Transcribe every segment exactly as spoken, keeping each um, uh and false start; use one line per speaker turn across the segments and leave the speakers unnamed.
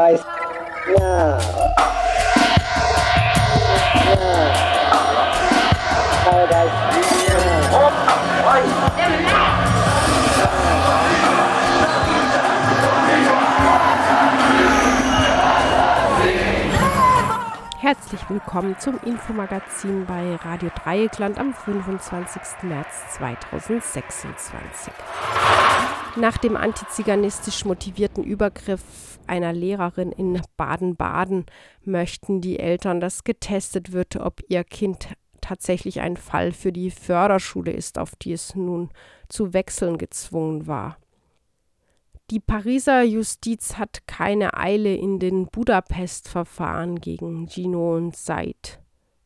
Paradise now. Now. Paradise now.
Herzlich willkommen zum Infomagazin bei Radio Dreieckland am fünfundzwanzigsten März zweitausendsechsundzwanzig. Nach dem antiziganistisch motivierten Übergriff einer Lehrerin in Baden-Baden möchten die Eltern, dass getestet wird, ob ihr Kind tatsächlich ein Fall für die Förderschule ist, auf die es nun zu wechseln gezwungen war. Die Pariser Justiz hat keine Eile in den Budapest-Verfahren gegen Gino und Said.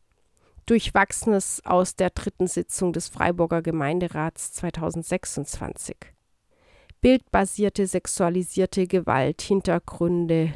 Durchwachsenes aus der dritten Sitzung des Freiburger Gemeinderats zweitausendsechsundzwanzig. Bildbasierte sexualisierte Gewalt, Hintergründe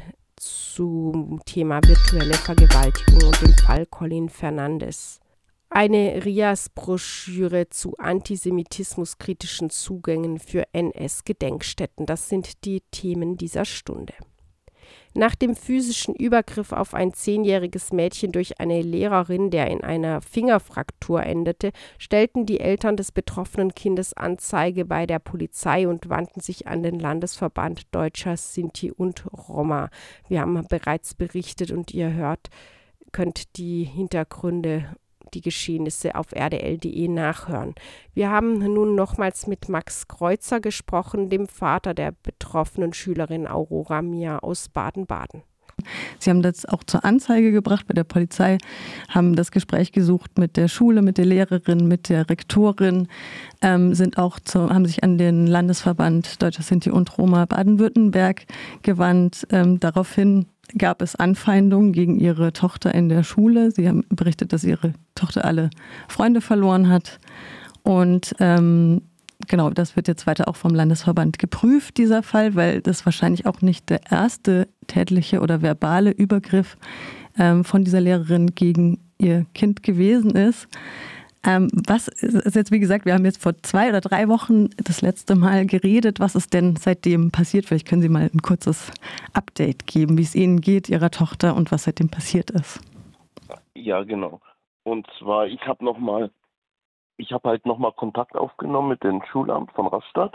zum Thema virtuelle Vergewaltigung und dem Fall Colin Fernandes. Eine R I A S-Broschüre zu antisemitismuskritischen Zugängen für N S-Gedenkstätten. Das sind die Themen dieser Stunde. Nach dem physischen Übergriff auf ein zehnjähriges Mädchen durch eine Lehrerin, der in einer Fingerfraktur endete, stellten die Eltern des betroffenen Kindes Anzeige bei der Polizei und wandten sich an den Landesverband Deutscher Sinti und Roma. Wir haben bereits berichtet und ihr hört, könnt die Hintergründe, die Geschehnisse auf r d l punkt d e nachhören. Wir haben nun nochmals mit Max Kreuzer gesprochen, dem Vater der betroffenen Schülerin Aurora Mia aus Baden-Baden.
Sie haben das auch zur Anzeige gebracht bei der Polizei, haben das Gespräch gesucht mit der Schule, mit der Lehrerin, mit der Rektorin, ähm, sind auch zu, haben sich an den Landesverband Deutscher Sinti und Roma Baden-Württemberg gewandt. Ähm, daraufhin gab es Anfeindungen gegen ihre Tochter in der Schule. Sie haben berichtet, dass ihre Tochter alle Freunde verloren hat. Und ähm, genau, das wird jetzt weiter auch vom Landesverband geprüft, dieser Fall, weil das wahrscheinlich auch nicht der erste tätliche oder verbale Übergriff ähm, von dieser Lehrerin gegen ihr Kind gewesen ist. Ähm, was ist jetzt, wie gesagt, wir haben jetzt vor zwei oder drei Wochen das letzte Mal geredet. Was ist denn seitdem passiert? Vielleicht können Sie mal ein kurzes Update geben, wie es Ihnen geht, Ihrer Tochter und was seitdem passiert ist.
Ja, genau. Und zwar, ich habe noch mal, ich habe halt nochmal Kontakt aufgenommen mit dem Schulamt von Rastatt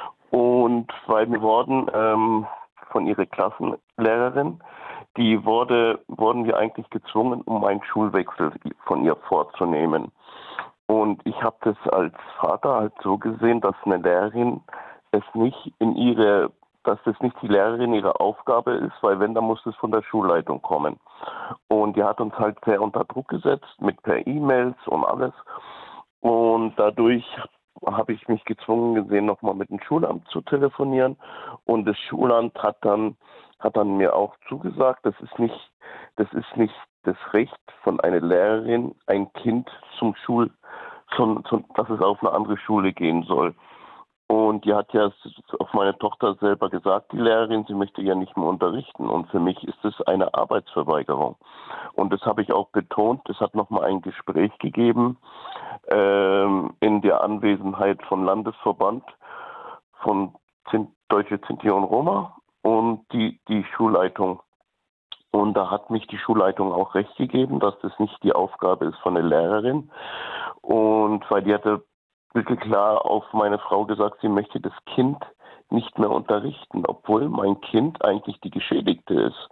und weil wir wurden ähm, von ihrer Klassenlehrerin, die wurde, wurden wir eigentlich gezwungen, um einen Schulwechsel von ihr vorzunehmen. Und ich habe das als Vater halt so gesehen, dass eine Lehrerin es nicht in ihre, dass das nicht die Lehrerin ihre Aufgabe ist, weil wenn, dann muss es von der Schulleitung kommen. Und die hat uns halt sehr unter Druck gesetzt, mit per E-Mails und alles. Und dadurch habe ich mich gezwungen gesehen, nochmal mit dem Schulamt zu telefonieren. Und das Schulamt hat dann, hat dann mir auch zugesagt, das ist nicht, das ist nicht das Recht von einer Lehrerin, ein Kind zum Schul, zum, zum, dass es auf eine andere Schule gehen soll. Und die hat ja auf meine Tochter selber gesagt, die Lehrerin, sie möchte ja nicht mehr unterrichten. Und für mich ist es eine Arbeitsverweigerung. Und das habe ich auch betont. Es hat nochmal ein Gespräch gegeben ähm, in der Anwesenheit vom Landesverband von Zin- Deutsche Sinti und Roma und die, die Schulleitung. Und da hat mich die Schulleitung auch recht gegeben, dass das nicht die Aufgabe ist von der Lehrerin. Und weil die hatte wirklich klar auf meine Frau gesagt, sie möchte das Kind nicht mehr unterrichten, obwohl mein Kind eigentlich die Geschädigte ist.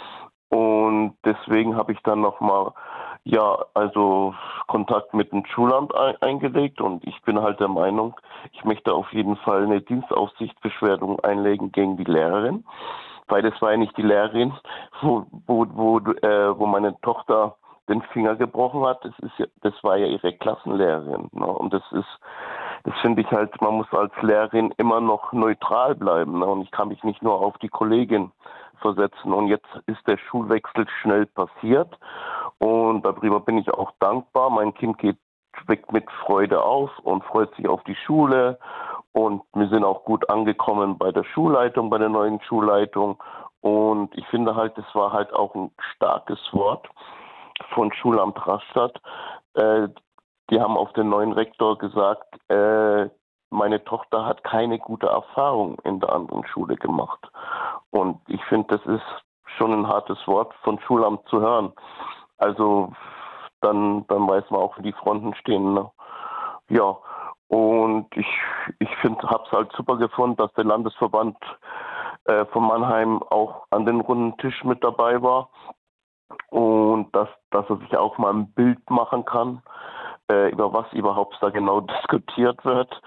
Und deswegen habe ich dann nochmal, ja, also Kontakt mit dem Schulamt ein- eingelegt und ich bin halt der Meinung, ich möchte auf jeden Fall eine Dienstaufsichtsbeschwerdung einlegen gegen die Lehrerin, weil das war ja nicht die Lehrerin, wo, wo, wo, äh, wo meine Tochter den Finger gebrochen hat, das ist ja, das war ja ihre Klassenlehrerin. Ne? Und das ist, das finde ich halt, man muss als Lehrerin immer noch neutral bleiben. Ne? Und ich kann mich nicht nur auf die Kollegin versetzen. Und jetzt ist der Schulwechsel schnell passiert. Und darüber bin ich auch dankbar. Mein Kind geht weckt mit Freude auf und freut sich auf die Schule. Und wir sind auch gut angekommen bei der Schulleitung, bei der neuen Schulleitung. Und ich finde halt, das war halt auch ein starkes Wort von Schulamt Rastatt. Äh, die haben auf den neuen Rektor gesagt, äh, meine Tochter hat keine gute Erfahrung in der anderen Schule gemacht. Und ich finde, das ist schon ein hartes Wort von Schulamt zu hören. Also dann, dann weiß man auch, wie die Fronten stehen. Ne? Ja, und ich, ich finde, habe es halt super gefunden, dass der Landesverband äh, von Mannheim auch an den runden Tisch mit dabei war und dass, dass er sich auch mal ein Bild machen kann, äh, über was überhaupt da genau diskutiert wird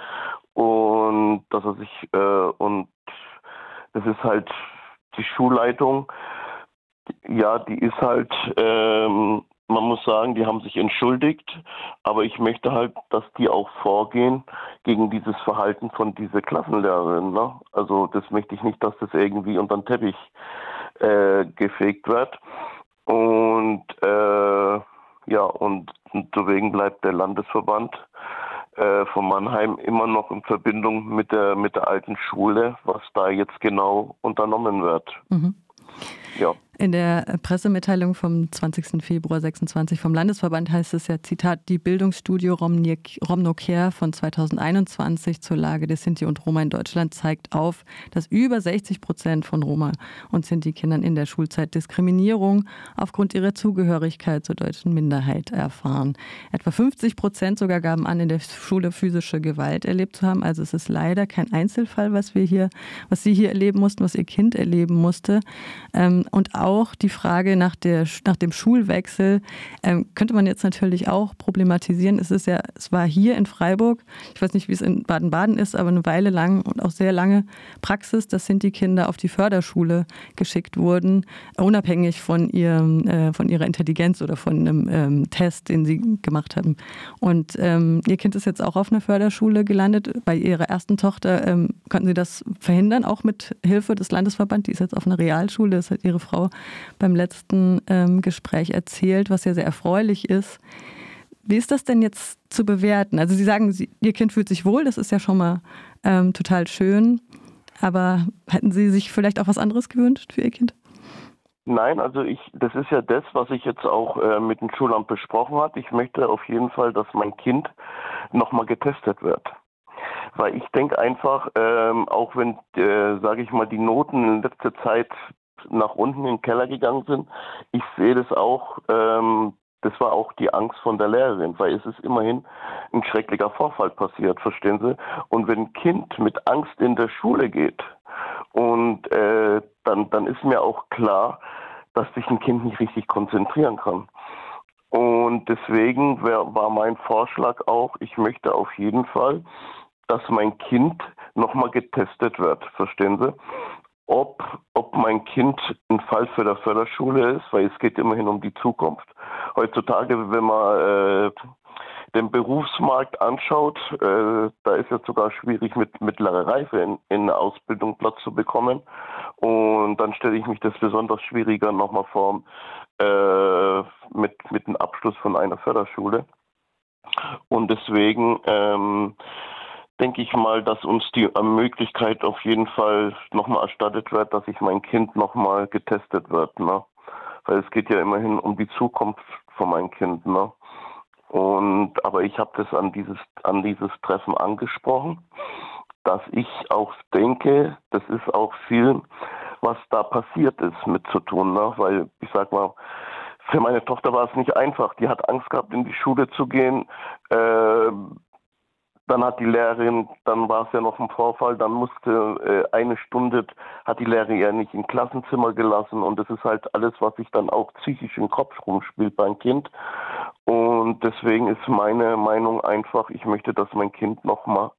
und dass er sich, äh, und das ist halt die Schulleitung, ja, die ist halt, ähm, man muss sagen, die haben sich entschuldigt, aber ich möchte halt, dass die auch vorgehen gegen dieses Verhalten von dieser Klassenlehrerin. Ne? Also das möchte ich nicht, dass das irgendwie unter den Teppich äh, gefegt wird. Und äh, ja, und, und deswegen bleibt der Landesverband äh, von Mannheim immer noch in Verbindung mit der mit der alten Schule, was da jetzt genau unternommen wird.
Mhm.
Ja.
In der Pressemitteilung vom zwanzigsten Februar sechsundzwanzig vom Landesverband heißt es ja, Zitat, die Bildungsstudie Romno-Care von zweitausendeinundzwanzig zur Lage der Sinti und Roma in Deutschland zeigt auf, dass über sechzig Prozent von Roma und Sinti-Kindern in der Schulzeit Diskriminierung aufgrund ihrer Zugehörigkeit zur deutschen Minderheit erfahren. Etwa fünfzig Prozent sogar gaben an, in der Schule physische Gewalt erlebt zu haben. Also es ist leider kein Einzelfall, was wir hier, was Sie hier erleben mussten, was Ihr Kind erleben musste. Und auch Auch die Frage nach, der, nach dem Schulwechsel ähm, könnte man jetzt natürlich auch problematisieren. Es ist ja, es war hier in Freiburg, ich weiß nicht, wie es in Baden-Baden ist, aber eine Weile lang und auch sehr lange Praxis, dass Sinti-Kinder auf die Förderschule geschickt wurden, unabhängig von, ihrem, äh, von ihrer Intelligenz oder von einem ähm, Test, den sie gemacht haben. Und ähm, Ihr Kind ist jetzt auch auf einer Förderschule gelandet. Bei Ihrer ersten Tochter ähm, konnten Sie das verhindern, auch mit Hilfe des Landesverbands. Die ist jetzt auf einer Realschule, das hat Ihre Frau beim letzten ähm, Gespräch erzählt, was ja sehr erfreulich ist. Wie ist das denn jetzt zu bewerten? Also Sie sagen, Sie, Ihr Kind fühlt sich wohl, das ist ja schon mal ähm, total schön, aber hätten Sie sich vielleicht auch was anderes gewünscht für Ihr Kind?
Nein, also ich, das ist ja das, was ich jetzt auch äh, mit dem Schulamt besprochen habe. Ich möchte auf jeden Fall, dass mein Kind nochmal getestet wird. Weil ich denke einfach, ähm, auch wenn, äh, sage ich mal, die Noten in letzter Zeit nach unten in den Keller gegangen sind. Ich sehe das auch, ähm, das war auch die Angst von der Lehrerin, weil es ist immerhin ein schrecklicher Vorfall passiert, verstehen Sie? Und wenn ein Kind mit Angst in der Schule geht, und äh, dann, dann ist mir auch klar, dass sich ein Kind nicht richtig konzentrieren kann. Und deswegen wär, war mein Vorschlag auch, ich möchte auf jeden Fall, dass mein Kind nochmal getestet wird, verstehen Sie? Ob, ob mein Kind ein Fall für die Förderschule ist, weil es geht immerhin um die Zukunft. Heutzutage, wenn man äh, den Berufsmarkt anschaut, äh, da ist es sogar schwierig, mit mittlerer Reife in, in eine Ausbildung Platz zu bekommen. Und dann stelle ich mich das besonders schwieriger nochmal vor, äh, mit, mit dem Abschluss von einer Förderschule. Und deswegen ähm, denke ich mal, dass uns die Möglichkeit auf jeden Fall nochmal erstattet wird, dass sich mein Kind nochmal getestet wird. Ne? Weil es geht ja immerhin um die Zukunft von meinem Kind. Ne? Und aber ich habe das an dieses, an dieses Treffen angesprochen, dass ich auch denke, das ist auch viel, was da passiert ist, mit zu tun. Ne? Weil ich sag mal, für meine Tochter war es nicht einfach. Die hat Angst gehabt, in die Schule zu gehen. Äh, Dann hat die Lehrerin, dann war es ja noch ein Vorfall, dann musste äh, eine Stunde, hat die Lehrerin ja nicht im Klassenzimmer gelassen und das ist halt alles, was sich dann auch psychisch im Kopf rumspielt beim Kind. Und deswegen ist meine Meinung einfach, ich möchte, dass mein Kind nochmal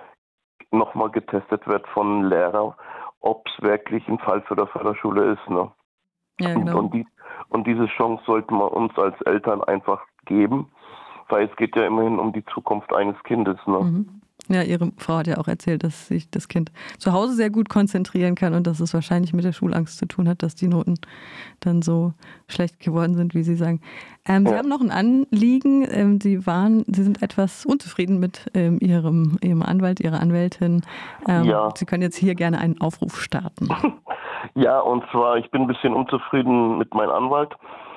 noch mal getestet wird von Lehrer, ob es wirklich ein Fall für die Förderschule ist. Ne?
Ja, genau.
und, und, die, und diese Chance sollten wir uns als Eltern einfach geben. Weil es geht ja immerhin um die Zukunft eines Kindes. Ne?
Mhm. Ja, Ihre Frau hat ja auch erzählt, dass sich das Kind zu Hause sehr gut konzentrieren kann und dass es wahrscheinlich mit der Schulangst zu tun hat, dass die Noten dann so schlecht geworden sind, wie Sie sagen. Ähm, ja. Sie haben noch ein Anliegen. Ähm, Sie waren, Sie sind etwas unzufrieden mit ähm, Ihrem, Ihrem Anwalt, Ihrer Anwältin. Ähm, ja. Sie können jetzt hier gerne einen Aufruf starten.
Ja, und zwar, ich bin ein bisschen unzufrieden mit meinem Anwalt.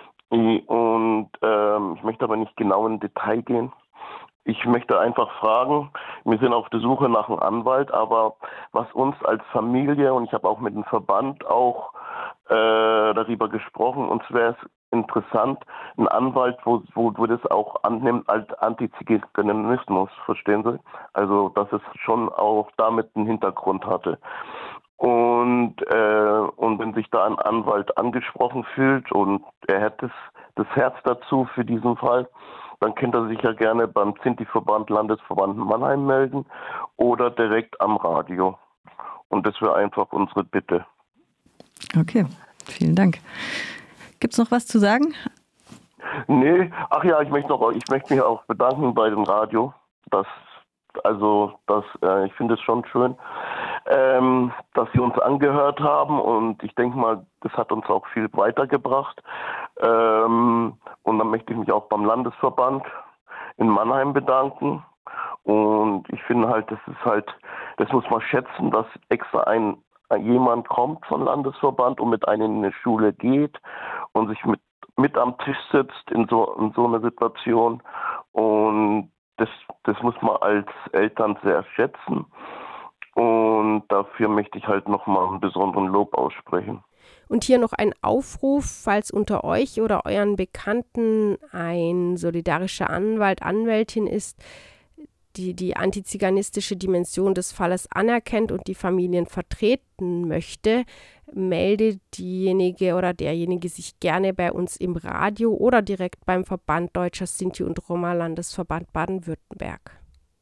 Und ähm, ich möchte aber nicht genau in Detail gehen. Ich möchte einfach fragen, wir sind auf der Suche nach einem Anwalt, aber was uns als Familie, und ich habe auch mit dem Verband auch äh, darüber gesprochen. Uns wäre es interessant, ein Anwalt, wo, wo, wo das auch annimmt als Antiziganismus, verstehen Sie? Also, dass es schon auch damit einen Hintergrund hatte. Und, äh, und wenn sich da ein Anwalt angesprochen fühlt und er hätte das, das Herz dazu für diesen Fall, dann könnte er sich ja gerne beim Sinti-Verband, Landesverband Mannheim melden oder direkt am Radio. Und das wäre einfach unsere Bitte.
Okay, vielen Dank. Gibt es noch was zu sagen?
Nee, ach ja, ich möchte noch, ich möchte mich auch bedanken bei dem Radio. Das, also, das, äh, ich finde es schon schön, ähm, dass Sie uns angehört haben und ich denke mal, das hat uns auch viel weitergebracht. Ähm, und dann möchte ich mich auch beim Landesverband in Mannheim bedanken. Und ich finde halt, das ist halt, das muss man schätzen, dass extra ein jemand kommt vom Landesverband und mit einem in eine Schule geht und sich mit, mit am Tisch sitzt in so, in so einer Situation. Und das, das muss man als Eltern sehr schätzen. Und dafür möchte ich halt nochmal einen besonderen Lob aussprechen.
Und hier noch ein Aufruf, falls unter euch oder euren Bekannten ein solidarischer Anwalt, Anwältin ist, die die antiziganistische Dimension des Falles anerkennt und die Familien vertreten möchte, melde diejenige oder derjenige sich gerne bei uns im Radio oder direkt beim Verband Deutscher Sinti und Roma Landesverband Baden-Württemberg.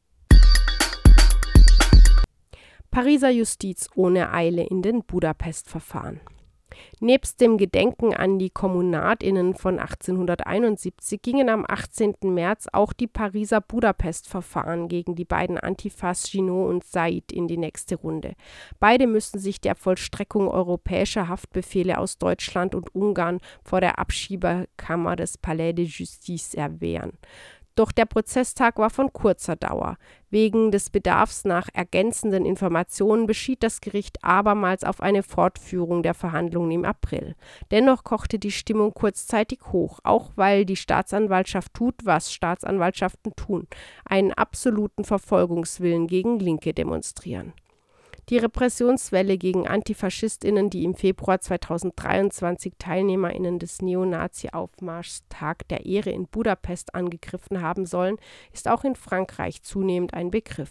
Pariser Justiz ohne Eile in den Budapest-Verfahren. Nebst dem Gedenken an die KommunatInnen von achtzehnhunderteinundsiebzig gingen am achtzehnten März auch die Pariser Budapest-Verfahren gegen die beiden Antifas Ginot und Said in die nächste Runde. Beide müssen sich der Vollstreckung europäischer Haftbefehle aus Deutschland und Ungarn vor der Abschiebekammer des Palais de Justice erwehren. Doch der Prozesstag war von kurzer Dauer. Wegen des Bedarfs nach ergänzenden Informationen beschied das Gericht abermals auf eine Fortführung der Verhandlungen im April. Dennoch kochte die Stimmung kurzzeitig hoch, auch weil die Staatsanwaltschaft tut, was Staatsanwaltschaften tun: einen absoluten Verfolgungswillen gegen Linke demonstrieren. Die Repressionswelle gegen AntifaschistInnen, die im Februar zweitausenddreiundzwanzig TeilnehmerInnen des Neonazi-Aufmarschs Tag der Ehre in Budapest angegriffen haben sollen, ist auch in Frankreich zunehmend ein Begriff.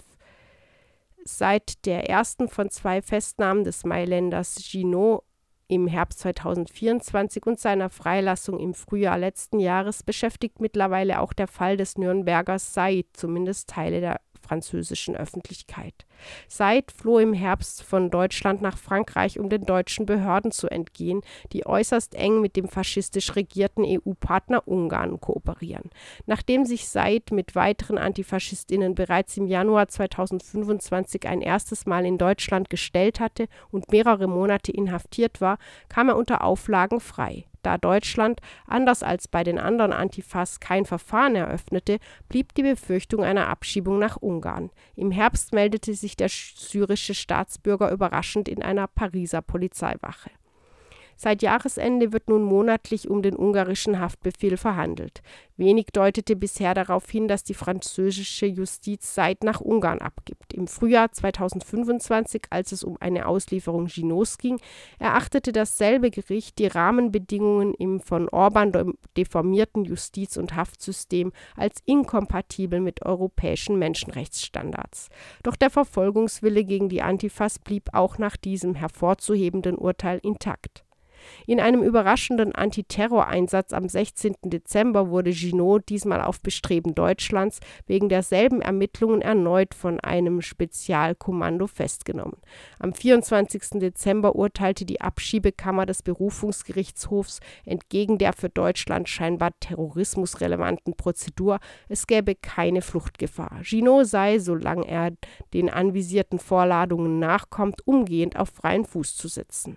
Seit der ersten von zwei Festnahmen des Mailänders Ginot im Herbst zweitausendvierundzwanzig und seiner Freilassung im Frühjahr letzten Jahres beschäftigt mittlerweile auch der Fall des Nürnbergers Said zumindest Teile der französischen Öffentlichkeit. Said floh im Herbst von Deutschland nach Frankreich, um den deutschen Behörden zu entgehen, die äußerst eng mit dem faschistisch regierten E U-Partner Ungarn kooperieren. Nachdem sich Said mit weiteren AntifaschistInnen bereits im Januar zweitausendfünfundzwanzig ein erstes Mal in Deutschland gestellt hatte und mehrere Monate inhaftiert war, kam er unter Auflagen frei. Da Deutschland, anders als bei den anderen Antifas, kein Verfahren eröffnete, blieb die Befürchtung einer Abschiebung nach Ungarn. Im Herbst meldete sich der syrische Staatsbürger überraschend in einer Pariser Polizeiwache. Seit Jahresende wird nun monatlich um den ungarischen Haftbefehl verhandelt. Wenig deutete bisher darauf hin, dass die französische Justiz Said nach Ungarn abgibt. Im Frühjahr zweitausendfünfundzwanzig, als es um eine Auslieferung Ginots ging, erachtete dasselbe Gericht die Rahmenbedingungen im von Orban deformierten Justiz- und Haftsystem als inkompatibel mit europäischen Menschenrechtsstandards. Doch der Verfolgungswille gegen die Antifas blieb auch nach diesem hervorzuhebenden Urteil intakt. In einem überraschenden Antiterroreinsatz am sechzehnten Dezember wurde Ginot, diesmal auf Bestreben Deutschlands, wegen derselben Ermittlungen erneut von einem Spezialkommando festgenommen. Am vierundzwanzigsten Dezember urteilte die Abschiebekammer des Berufungsgerichtshofs entgegen der für Deutschland scheinbar terrorismusrelevanten Prozedur, es gäbe keine Fluchtgefahr. Ginot sei, solange er den anvisierten Vorladungen nachkommt, umgehend auf freien Fuß zu setzen.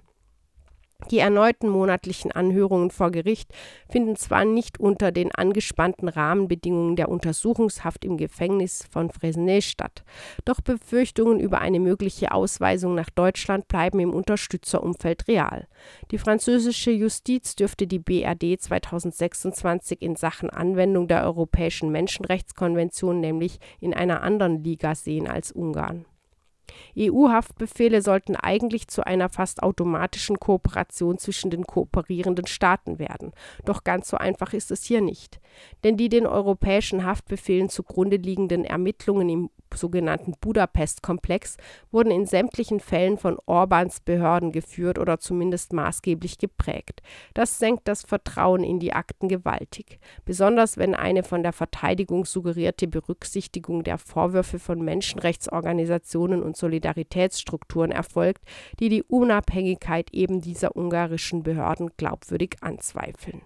Die erneuten monatlichen Anhörungen vor Gericht finden zwar nicht unter den angespannten Rahmenbedingungen der Untersuchungshaft im Gefängnis von Fresnes statt, doch Befürchtungen über eine mögliche Ausweisung nach Deutschland bleiben im Unterstützerumfeld real. Die französische Justiz dürfte die B R D zweitausendsechsundzwanzig in Sachen Anwendung der Europäischen Menschenrechtskonvention nämlich in einer anderen Liga sehen als Ungarn. E U-Haftbefehle sollten eigentlich zu einer fast automatischen Kooperation zwischen den kooperierenden Staaten werden. Doch ganz so einfach ist es hier nicht. Denn die den europäischen Haftbefehlen zugrunde liegenden Ermittlungen im sogenannten Budapest-Komplex wurden in sämtlichen Fällen von Orbáns Behörden geführt oder zumindest maßgeblich geprägt. Das senkt das Vertrauen in die Akten gewaltig. Besonders wenn eine von der Verteidigung suggerierte Berücksichtigung der Vorwürfe von Menschenrechtsorganisationen und Solidaritätsstrukturen erfolgt, die die Unabhängigkeit eben dieser ungarischen Behörden glaubwürdig anzweifeln.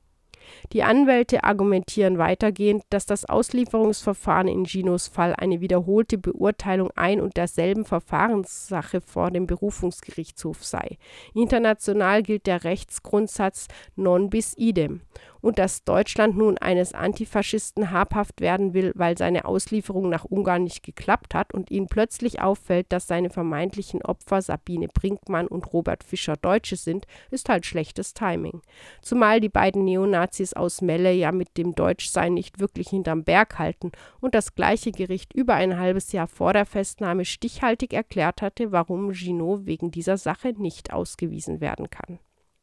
Die Anwälte argumentieren weitergehend, dass das Auslieferungsverfahren in Ginos Fall eine wiederholte Beurteilung ein und derselben Verfahrenssache vor dem Berufungsgerichtshof sei. International gilt der Rechtsgrundsatz non bis idem. Und dass Deutschland nun eines Antifaschisten habhaft werden will, weil seine Auslieferung nach Ungarn nicht geklappt hat und ihnen plötzlich auffällt, dass seine vermeintlichen Opfer Sabine Brinkmann und Robert Fischer Deutsche sind, ist halt schlechtes Timing. Zumal die beiden Neonazis aus Melle ja mit dem Deutschsein nicht wirklich hinterm Berg halten und das gleiche Gericht über ein halbes Jahr vor der Festnahme stichhaltig erklärt hatte, warum Ginot wegen dieser Sache nicht ausgewiesen werden kann.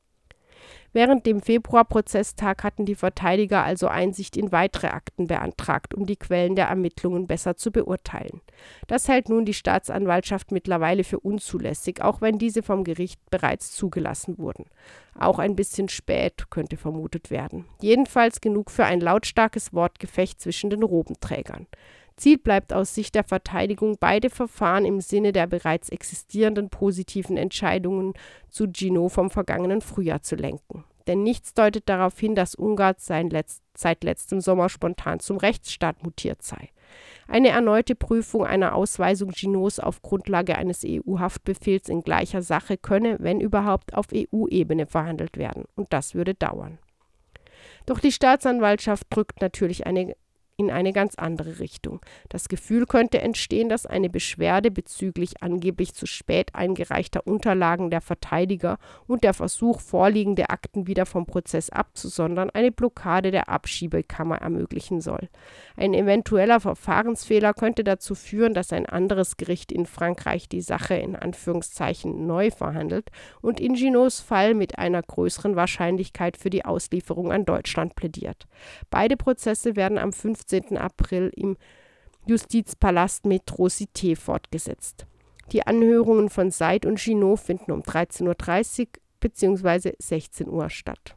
Während dem Februarprozesstag hatten die Verteidiger also Einsicht in weitere Akten beantragt, um die Quellen der Ermittlungen besser zu beurteilen. Das hält nun die Staatsanwaltschaft mittlerweile für unzulässig, auch wenn diese vom Gericht bereits zugelassen wurden. Auch ein bisschen spät, könnte vermutet werden. Jedenfalls genug für ein lautstarkes Wortgefecht zwischen den Robenträgern. Ziel bleibt aus Sicht der Verteidigung, beide Verfahren im Sinne der bereits existierenden positiven Entscheidungen zu Ginot vom vergangenen Frühjahr zu lenken. Denn nichts deutet darauf hin, dass Ungarn sein Letz- seit letztem Sommer spontan zum Rechtsstaat mutiert sei. Eine erneute Prüfung einer Ausweisung Ginots auf Grundlage eines E U-Haftbefehls in gleicher Sache könne, wenn überhaupt, auf E U-Ebene verhandelt werden. Und das würde dauern. Doch die Staatsanwaltschaft drückt natürlich eine in eine ganz andere Richtung. Das Gefühl könnte entstehen, dass eine Beschwerde bezüglich angeblich zu spät eingereichter Unterlagen der Verteidiger und der Versuch, vorliegende Akten wieder vom Prozess abzusondern, eine Blockade der Abschiebekammer ermöglichen soll. Ein eventueller Verfahrensfehler könnte dazu führen, dass ein anderes Gericht in Frankreich die Sache in Anführungszeichen neu verhandelt und in Ginots Fall mit einer größeren Wahrscheinlichkeit für die Auslieferung an Deutschland plädiert. Beide Prozesse werden am fünfzehnten April im Justizpalast Métro Cité fortgesetzt. Die Anhörungen von Seid und Ginot finden um dreizehn Uhr dreißig bzw. sechzehn Uhr statt.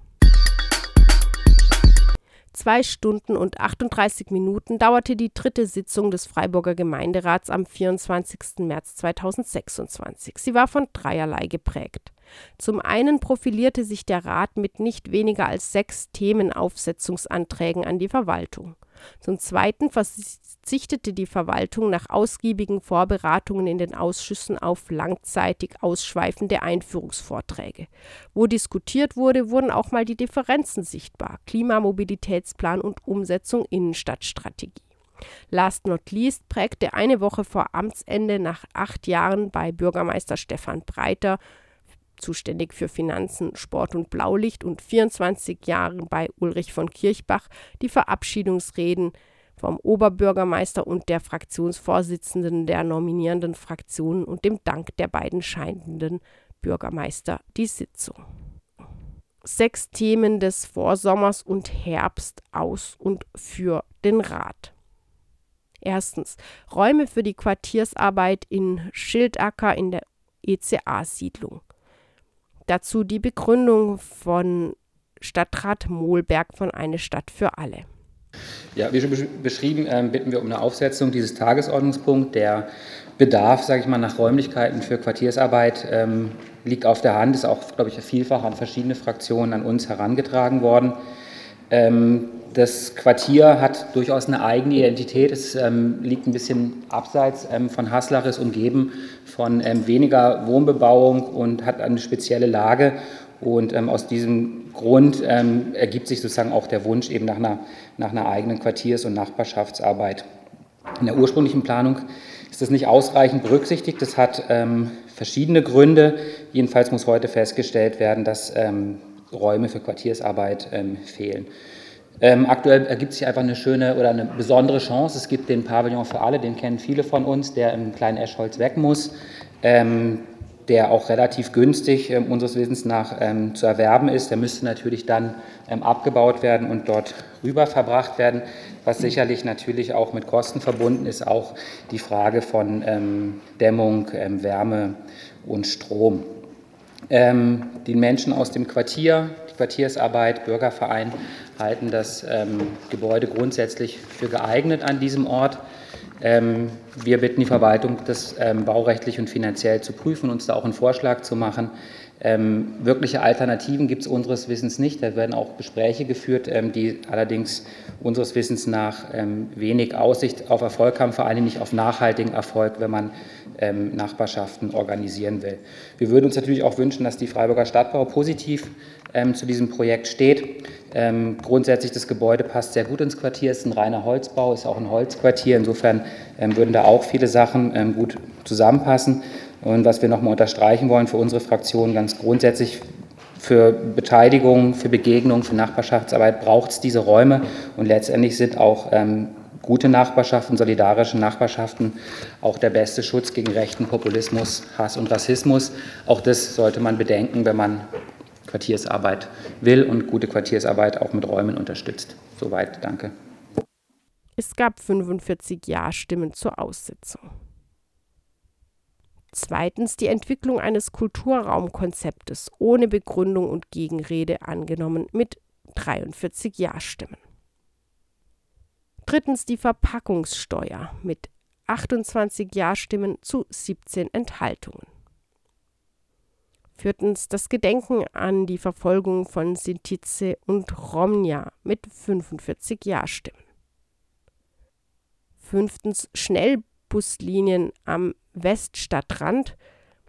Zwei Stunden und achtunddreißig Minuten dauerte die dritte Sitzung des Freiburger Gemeinderats am vierundzwanzigsten März zweitausendsechsundzwanzig. Sie war von dreierlei geprägt. Zum einen profilierte sich der Rat mit nicht weniger als sechs Themenaufsetzungsanträgen an die Verwaltung. Zum Zweiten verzichtete die Verwaltung nach ausgiebigen Vorberatungen in den Ausschüssen auf langzeitig ausschweifende Einführungsvorträge. Wo diskutiert wurde, wurden auch mal die Differenzen sichtbar: Klimamobilitätsplan und Umsetzung Innenstadtstrategie. Last not least prägte eine Woche vor Amtsende nach acht Jahren bei Bürgermeister Stefan Breiter, zuständig für Finanzen, Sport und Blaulicht, und vierundzwanzig Jahren bei Ulrich von Kirchbach die Verabschiedungsreden vom Oberbürgermeister und der Fraktionsvorsitzenden der nominierenden Fraktionen und dem Dank der beiden scheidenden Bürgermeister die Sitzung. Sechs Themen des Vorsommers und Herbst aus und für den Rat. Erstens, Räume für die Quartiersarbeit in Schildacker in der E C A-Siedlung. Dazu die Begründung von Stadtrat Mohlberg von Eine Stadt für alle.
Ja, wie schon beschrieben, ähm, bitten wir um eine Aufsetzung dieses Tagesordnungspunkts. Der Bedarf, sage ich mal, nach Räumlichkeiten für Quartiersarbeit ähm, liegt auf der Hand, ist auch, glaube ich, vielfach an verschiedene Fraktionen an uns herangetragen worden. Ähm, das Quartier hat durchaus eine eigene Identität. Es ähm, liegt ein bisschen abseits ähm, von Haslach, ist umgeben von ähm, weniger Wohnbebauung und hat eine spezielle Lage. Und ähm, aus diesem Grund ähm, ergibt sich sozusagen auch der Wunsch eben nach einer, nach einer eigenen Quartiers- und Nachbarschaftsarbeit. In der ursprünglichen Planung ist das nicht ausreichend berücksichtigt. Das hat ähm, verschiedene Gründe. Jedenfalls muss heute festgestellt werden, dass ähm, Räume für Quartiersarbeit ähm, fehlen. Ähm, aktuell ergibt sich einfach eine schöne oder eine besondere Chance. Es gibt den Pavillon für alle, den kennen viele von uns, der im kleinen Eschholz weg muss, ähm, der auch relativ günstig ähm, unseres Wissens nach ähm, zu erwerben ist. Der müsste natürlich dann ähm, abgebaut werden und dort rüber verbracht werden, was sicherlich natürlich auch mit Kosten verbunden ist, auch die Frage von ähm, Dämmung, ähm, Wärme und Strom. Ähm, die Menschen aus dem Quartier, die Quartiersarbeit, Bürgerverein halten das ähm, Gebäude grundsätzlich für geeignet an diesem Ort. Ähm, wir bitten die Verwaltung, das ähm, baurechtlich und finanziell zu prüfen, uns da auch einen Vorschlag zu machen. Ähm, wirkliche Alternativen gibt es unseres Wissens nicht. Da werden auch Gespräche geführt, ähm, die allerdings unseres Wissens nach ähm, wenig Aussicht auf Erfolg haben, vor allem nicht auf nachhaltigen Erfolg, wenn man ähm, Nachbarschaften organisieren will. Wir würden uns natürlich auch wünschen, dass die Freiburger Stadtbau positiv ähm, zu diesem Projekt steht. Ähm, grundsätzlich das Gebäude passt sehr gut ins Quartier, ist ein reiner Holzbau, ist auch ein Holzquartier. Insofern ähm, würden da auch viele Sachen ähm, gut zusammenpassen. Und was wir nochmal unterstreichen wollen für unsere Fraktion, ganz grundsätzlich für Beteiligung, für Begegnung, für Nachbarschaftsarbeit braucht es diese Räume. Und letztendlich sind auch ähm, gute Nachbarschaften, solidarische Nachbarschaften auch der beste Schutz gegen rechten Populismus, Hass und Rassismus. Auch das sollte man bedenken, wenn man Quartiersarbeit will und gute Quartiersarbeit auch mit Räumen unterstützt. Soweit, danke.
Es gab fünfundvierzig Ja-Stimmen zur Aussetzung. Zweitens die Entwicklung eines Kulturraumkonzeptes ohne Begründung und Gegenrede angenommen mit dreiundvierzig Ja-Stimmen. Drittens die Verpackungssteuer mit achtundzwanzig Ja-Stimmen zu siebzehn Enthaltungen. Viertens das Gedenken an die Verfolgung von Sintize und Romnia mit fünfundvierzig Ja-Stimmen. Fünftens Schnellbuslinien am Weststadtrand,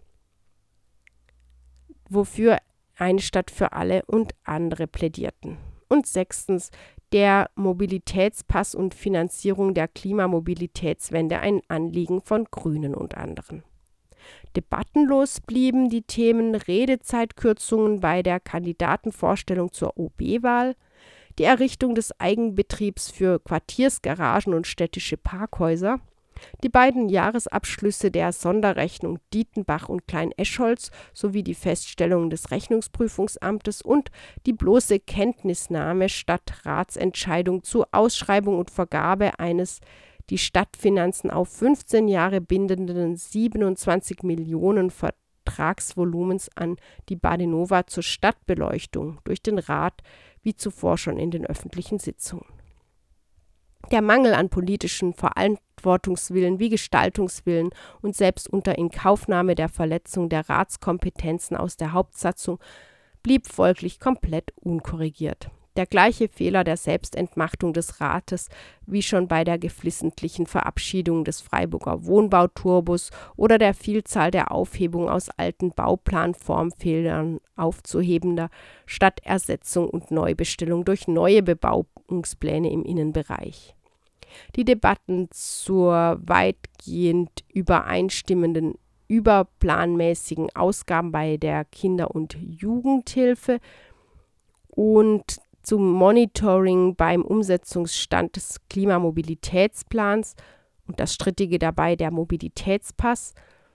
wofür eine Stadt für alle und andere plädierten. Und sechstens der Mobilitätspass und Finanzierung der Klimamobilitätswende, ein Anliegen von Grünen und anderen. Debattenlos blieben die Themen Redezeitkürzungen bei der Kandidatenvorstellung zur O B-Wahl, die Errichtung des Eigenbetriebs für Quartiersgaragen und städtische Parkhäuser, die beiden Jahresabschlüsse der Sonderrechnung Dietenbach und Klein-Eschholz sowie die Feststellung des Rechnungsprüfungsamtes und die bloße Kenntnisnahme Stadtratsentscheidung zur Ausschreibung und Vergabe eines die Stadtfinanzen auf fünfzehn Jahre bindenden siebenundzwanzig Millionen Vertragsvolumens an die Badenova zur Stadtbeleuchtung durch den Rat, wie zuvor schon in den öffentlichen Sitzungen. Der Mangel an politischen Verantwortungswillen wie Gestaltungswillen und selbst unter Inkaufnahme der Verletzung der Ratskompetenzen aus der Hauptsatzung blieb folglich komplett unkorrigiert. Der gleiche Fehler der Selbstentmachtung des Rates wie schon bei der geflissentlichen Verabschiedung des Freiburger Wohnbauturbos oder der Vielzahl der Aufhebung aus alten Bauplanformfehlern aufzuhebender Stadtersetzung und Neubestellung durch neue Bebauungspläne im Innenbereich. Die Debatten zur weitgehend übereinstimmenden überplanmäßigen Ausgaben bei der Kinder- und Jugendhilfe und zum Monitoring beim Umsetzungsstand des Klimamobilitätsplans und das Strittige dabei der Mobilitätspass,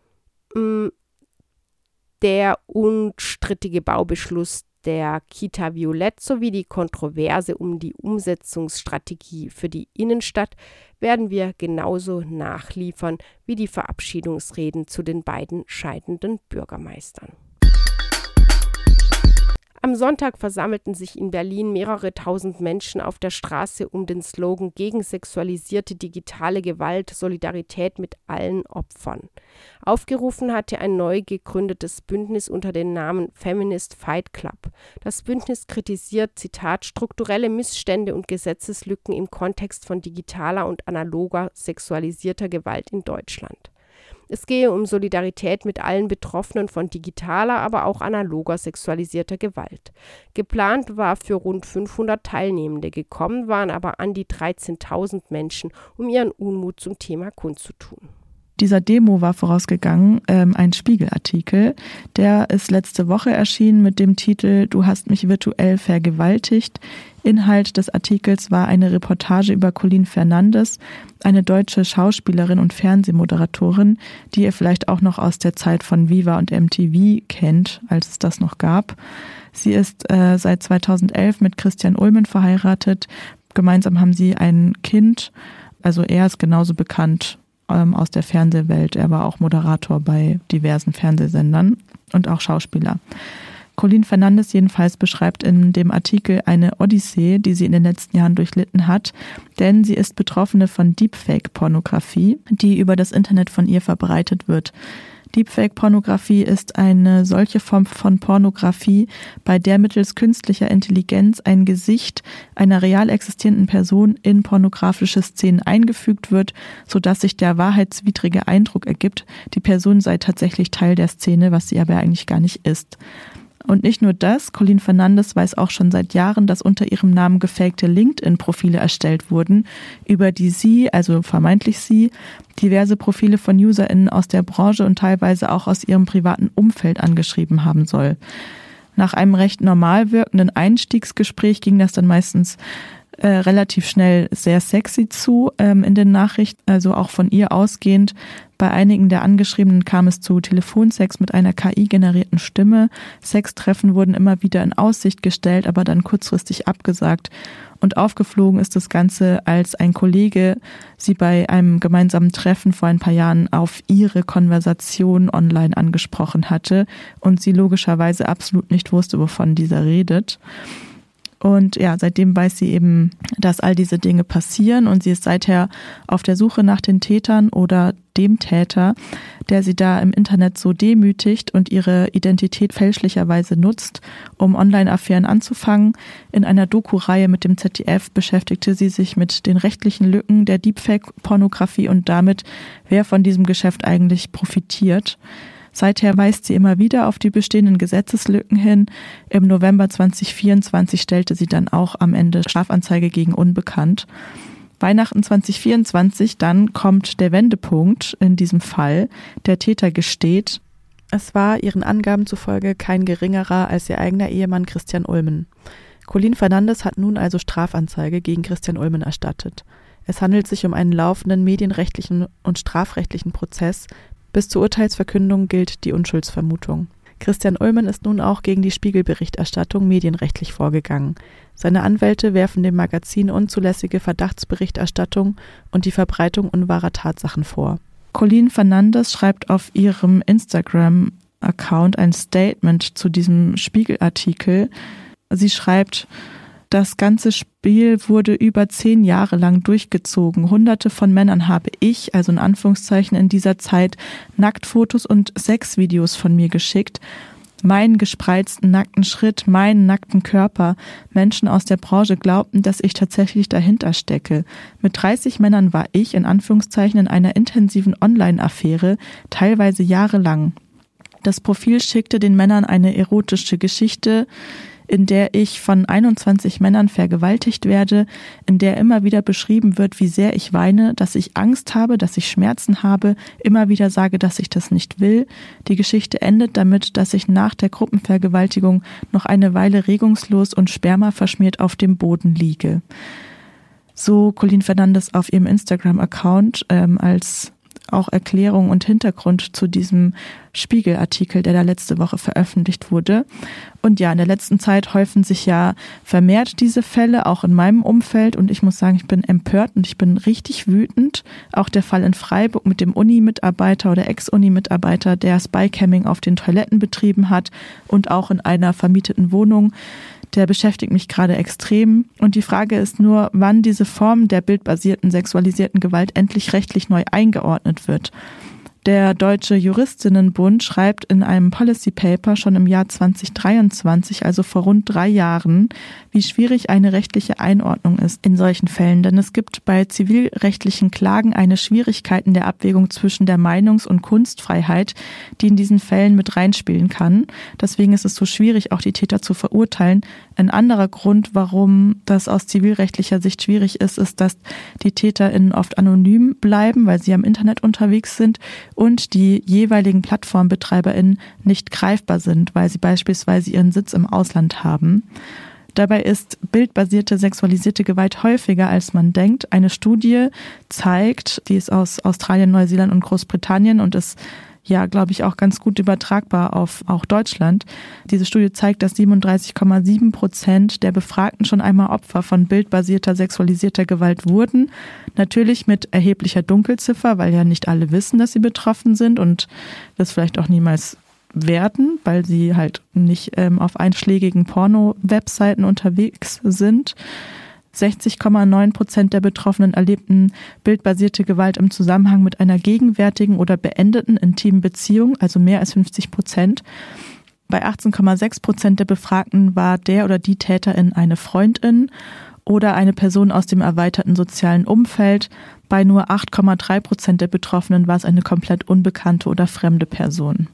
der unstrittige Baubeschluss der Kita Violett sowie die Kontroverse um die Umsetzungsstrategie für die Innenstadt werden wir genauso nachliefern wie die Verabschiedungsreden zu den beiden scheidenden Bürgermeistern. Am Sonntag versammelten sich in Berlin mehrere tausend Menschen auf der Straße um den Slogan gegen sexualisierte digitale Gewalt, Solidarität mit allen Opfern. Aufgerufen hatte ein neu gegründetes Bündnis unter dem Namen Feminist Fight Club. Das Bündnis kritisiert, Zitat, strukturelle Missstände und Gesetzeslücken im Kontext von digitaler und analoger sexualisierter Gewalt in Deutschland. Es gehe um Solidarität mit allen Betroffenen von digitaler, aber auch analoger sexualisierter Gewalt. Geplant war für rund fünfhundert Teilnehmende, gekommen waren aber an die dreizehntausend Menschen, um ihren Unmut zum Thema kundzutun.
Dieser Demo war vorausgegangen ähm, ein Spiegelartikel, der ist letzte Woche erschienen mit dem Titel »Du hast mich virtuell vergewaltigt«. Inhalt des Artikels war eine Reportage über Colleen Fernandes, eine deutsche Schauspielerin und Fernsehmoderatorin, die ihr vielleicht auch noch aus der Zeit von Viva und M T V kennt, als es das noch gab. Sie ist äh, seit zweitausendelf mit Christian Ulmen verheiratet. Gemeinsam haben sie ein Kind. Also er ist genauso bekannt ähm, aus der Fernsehwelt. Er war auch Moderator bei diversen Fernsehsendern und auch Schauspieler. Colleen Fernandes jedenfalls beschreibt in dem Artikel eine Odyssee, die sie in den letzten Jahren durchlitten hat, denn sie ist Betroffene von Deepfake-Pornografie, die über das Internet von ihr verbreitet wird. Deepfake-Pornografie ist eine solche Form von Pornografie, bei der mittels künstlicher Intelligenz ein Gesicht einer real existierenden Person in pornografische Szenen eingefügt wird, sodass sich der wahrheitswidrige Eindruck ergibt, die Person sei tatsächlich Teil der Szene, was sie aber eigentlich gar nicht ist. Und nicht nur das, Colleen Fernandes weiß auch schon seit Jahren, dass unter ihrem Namen gefakte LinkedIn-Profile erstellt wurden, über die sie, also vermeintlich sie, diverse Profile von UserInnen aus der Branche und teilweise auch aus ihrem privaten Umfeld angeschrieben haben soll. Nach einem recht normal wirkenden Einstiegsgespräch ging das dann meistens äh, relativ schnell sehr sexy zu ähm, in den Nachrichten, also auch von ihr ausgehend. Bei einigen der Angeschriebenen kam es zu Telefonsex mit einer K I-generierten Stimme. Sextreffen wurden immer wieder in Aussicht gestellt, aber dann kurzfristig abgesagt. Und aufgeflogen ist das Ganze, als ein Kollege sie bei einem gemeinsamen Treffen vor ein paar Jahren auf ihre Konversation online angesprochen hatte und sie logischerweise absolut nicht wusste, wovon dieser redet. Und ja, seitdem weiß sie eben, dass all diese Dinge passieren und sie ist seither auf der Suche nach den Tätern oder dem Täter, der sie da im Internet so demütigt und ihre Identität fälschlicherweise nutzt, um Online-Affären anzufangen. In einer Doku-Reihe mit dem Z D F beschäftigte sie sich mit den rechtlichen Lücken der Deepfake-Pornografie und damit, wer von diesem Geschäft eigentlich profitiert. Seither weist sie immer wieder auf die bestehenden Gesetzeslücken hin. Im November zweitausendvierundzwanzig stellte sie dann auch am Ende Strafanzeige gegen Unbekannt. Weihnachten zweitausendvierundzwanzig, dann kommt der Wendepunkt in diesem Fall. Der Täter gesteht, es war ihren Angaben zufolge kein geringerer als ihr eigener Ehemann Christian Ulmen. Colleen Fernandes hat nun also Strafanzeige gegen Christian Ulmen erstattet. Es handelt sich um einen laufenden medienrechtlichen und strafrechtlichen Prozess. Bis zur Urteilsverkündung gilt die Unschuldsvermutung. Christian Ulmen ist nun auch gegen die Spiegel-Berichterstattung medienrechtlich vorgegangen. Seine Anwälte werfen dem Magazin unzulässige Verdachtsberichterstattung und die Verbreitung unwahrer Tatsachen vor. Colleen Fernandes schreibt auf ihrem Instagram-Account ein Statement zu diesem Spiegel-Artikel. Sie schreibt: Das ganze Spiel wurde über zehn Jahre lang durchgezogen. Hunderte von Männern habe ich, also in Anführungszeichen in dieser Zeit, Nacktfotos und Sexvideos von mir geschickt. Meinen gespreizten nackten Schritt, meinen nackten Körper. Menschen aus der Branche glaubten, dass ich tatsächlich dahinter stecke. Mit dreißig Männern war ich, in Anführungszeichen, in einer intensiven Online-Affäre, teilweise jahrelang. Das Profil schickte den Männern eine erotische Geschichte, in der ich von einundzwanzig Männern vergewaltigt werde, in der immer wieder beschrieben wird, wie sehr ich weine, dass ich Angst habe, dass ich Schmerzen habe, immer wieder sage, dass ich das nicht will. Die Geschichte endet damit, dass ich nach der Gruppenvergewaltigung noch eine Weile regungslos und spermaverschmiert auf dem Boden liege. So Colleen Fernandes auf ihrem Instagram-Account ähm, als auch Erklärung und Hintergrund zu diesem Spiegel-Artikel, der da letzte Woche veröffentlicht wurde. Und ja, in der letzten Zeit häufen sich ja vermehrt diese Fälle, auch in meinem Umfeld. Und ich muss sagen, ich bin empört und ich bin richtig wütend. Auch der Fall in Freiburg mit dem Uni-Mitarbeiter oder Ex-Uni-Mitarbeiter, der Spycamming auf den Toiletten betrieben hat und auch in einer vermieteten Wohnung. Der beschäftigt mich gerade extrem. Und die Frage ist nur, wann diese Form der bildbasierten sexualisierten Gewalt endlich rechtlich neu eingeordnet wird. Der Deutsche Juristinnenbund schreibt in einem Policy Paper schon im Jahr zweitausenddreiundzwanzig, also vor rund drei Jahren, wie schwierig eine rechtliche Einordnung ist in solchen Fällen. Denn es gibt bei zivilrechtlichen Klagen eine Schwierigkeit in der Abwägung zwischen der Meinungs- und Kunstfreiheit, die in diesen Fällen mit reinspielen kann. Deswegen ist es so schwierig, auch die Täter zu verurteilen. Ein anderer Grund, warum das aus zivilrechtlicher Sicht schwierig ist, ist, dass die TäterInnen oft anonym bleiben, weil sie am Internet unterwegs sind und die jeweiligen PlattformbetreiberInnen nicht greifbar sind, weil sie beispielsweise ihren Sitz im Ausland haben. Dabei ist bildbasierte sexualisierte Gewalt häufiger, als man denkt. Eine Studie zeigt, die ist aus Australien, Neuseeland und Großbritannien und ist ja, glaube ich, auch ganz gut übertragbar auf auch Deutschland. Diese Studie zeigt, dass siebenunddreißig Komma sieben Prozent der Befragten schon einmal Opfer von bildbasierter sexualisierter Gewalt wurden. Natürlich mit erheblicher Dunkelziffer, weil ja nicht alle wissen, dass sie betroffen sind und das vielleicht auch niemals werden, weil sie halt nicht ähm, auf einschlägigen Porno-Webseiten unterwegs sind. sechzig Komma neun Prozent der Betroffenen erlebten bildbasierte Gewalt im Zusammenhang mit einer gegenwärtigen oder beendeten intimen Beziehung, also mehr als fünfzig Prozent. Bei achtzehn Komma sechs Prozent der Befragten war der oder die Täterin eine Freundin oder eine Person aus dem erweiterten sozialen Umfeld. Bei nur acht Komma drei Prozent der Betroffenen war es eine komplett unbekannte oder fremde Person.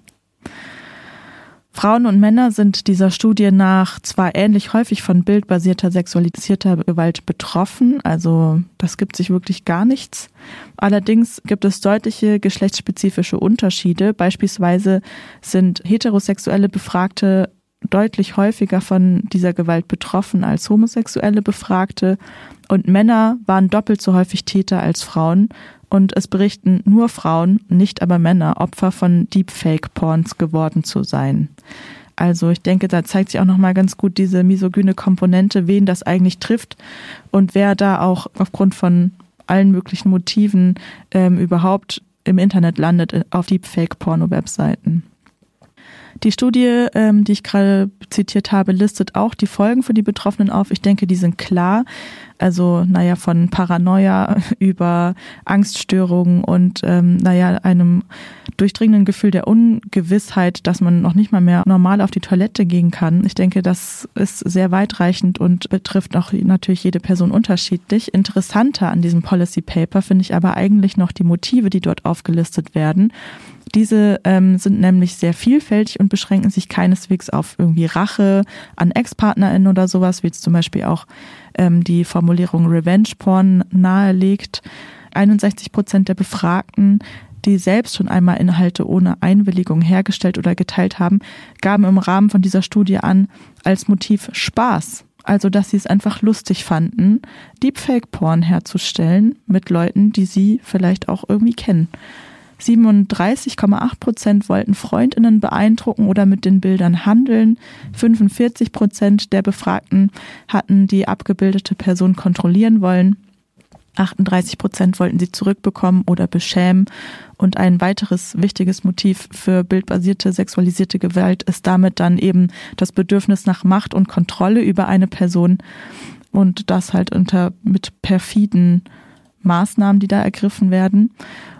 Frauen und Männer sind dieser Studie nach zwar ähnlich häufig von bildbasierter sexualisierter Gewalt betroffen, also das gibt sich wirklich gar nichts. Allerdings gibt es deutliche geschlechtsspezifische Unterschiede. Beispielsweise sind heterosexuelle Befragte deutlich häufiger von dieser Gewalt betroffen als homosexuelle Befragte und Männer waren doppelt so häufig Täter als Frauen. Und es berichten nur Frauen, nicht aber Männer, Opfer von Deepfake-Porns geworden zu sein. Also ich denke, da zeigt sich auch nochmal ganz gut diese misogyne Komponente, wen das eigentlich trifft und wer da auch aufgrund von allen möglichen Motiven ähm, überhaupt im Internet landet auf Deepfake-Porno-Webseiten. Die Studie, ähm, die ich gerade zitiert habe, listet auch die Folgen für die Betroffenen auf. Ich denke, die sind klar. Also, naja, von Paranoia über Angststörungen und, ähm, naja, einem durchdringenden Gefühl der Ungewissheit, dass man noch nicht mal mehr normal auf die Toilette gehen kann. Ich denke, das ist sehr weitreichend und betrifft auch natürlich jede Person unterschiedlich. Interessanter an diesem Policy Paper finde ich aber eigentlich noch die Motive, die dort aufgelistet werden. Diese ähm, sind nämlich sehr vielfältig und beschränken sich keineswegs auf irgendwie Rache an Ex-PartnerInnen oder sowas, wie jetzt zum Beispiel auch ähm, die Formulierung Revenge-Porn nahelegt. einundsechzig Prozent der Befragten, die selbst schon einmal Inhalte ohne Einwilligung hergestellt oder geteilt haben, gaben im Rahmen von dieser Studie an, als Motiv Spaß. Also, dass sie es einfach lustig fanden, Deepfake-Porn herzustellen mit Leuten, die sie vielleicht auch irgendwie kennen. siebenunddreißig Komma acht Prozent wollten FreundInnen beeindrucken oder mit den Bildern handeln. fünfundvierzig Prozent der Befragten hatten die abgebildete Person kontrollieren wollen. achtunddreißig Prozent wollten sie zurückbekommen oder beschämen. Und ein weiteres wichtiges Motiv für bildbasierte sexualisierte Gewalt ist damit dann eben das Bedürfnis nach Macht und Kontrolle über eine Person. Und das halt unter mit perfiden Maßnahmen, die da ergriffen werden.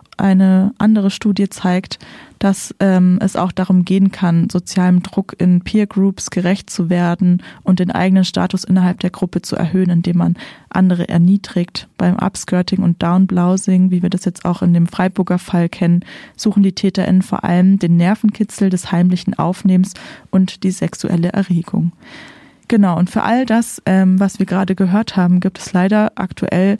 Eine andere Studie zeigt, dass ähm, es auch darum gehen kann, sozialem Druck in Peer Groups gerecht zu werden und den eigenen Status innerhalb der Gruppe zu erhöhen, indem man andere erniedrigt. Beim Upskirting und Downblousing, wie wir das jetzt auch in dem Freiburger Fall kennen, suchen die TäterInnen vor allem den Nervenkitzel des heimlichen Aufnehmens und die sexuelle Erregung. Genau, und für all das, ähm, was wir gerade gehört haben, gibt es leider aktuell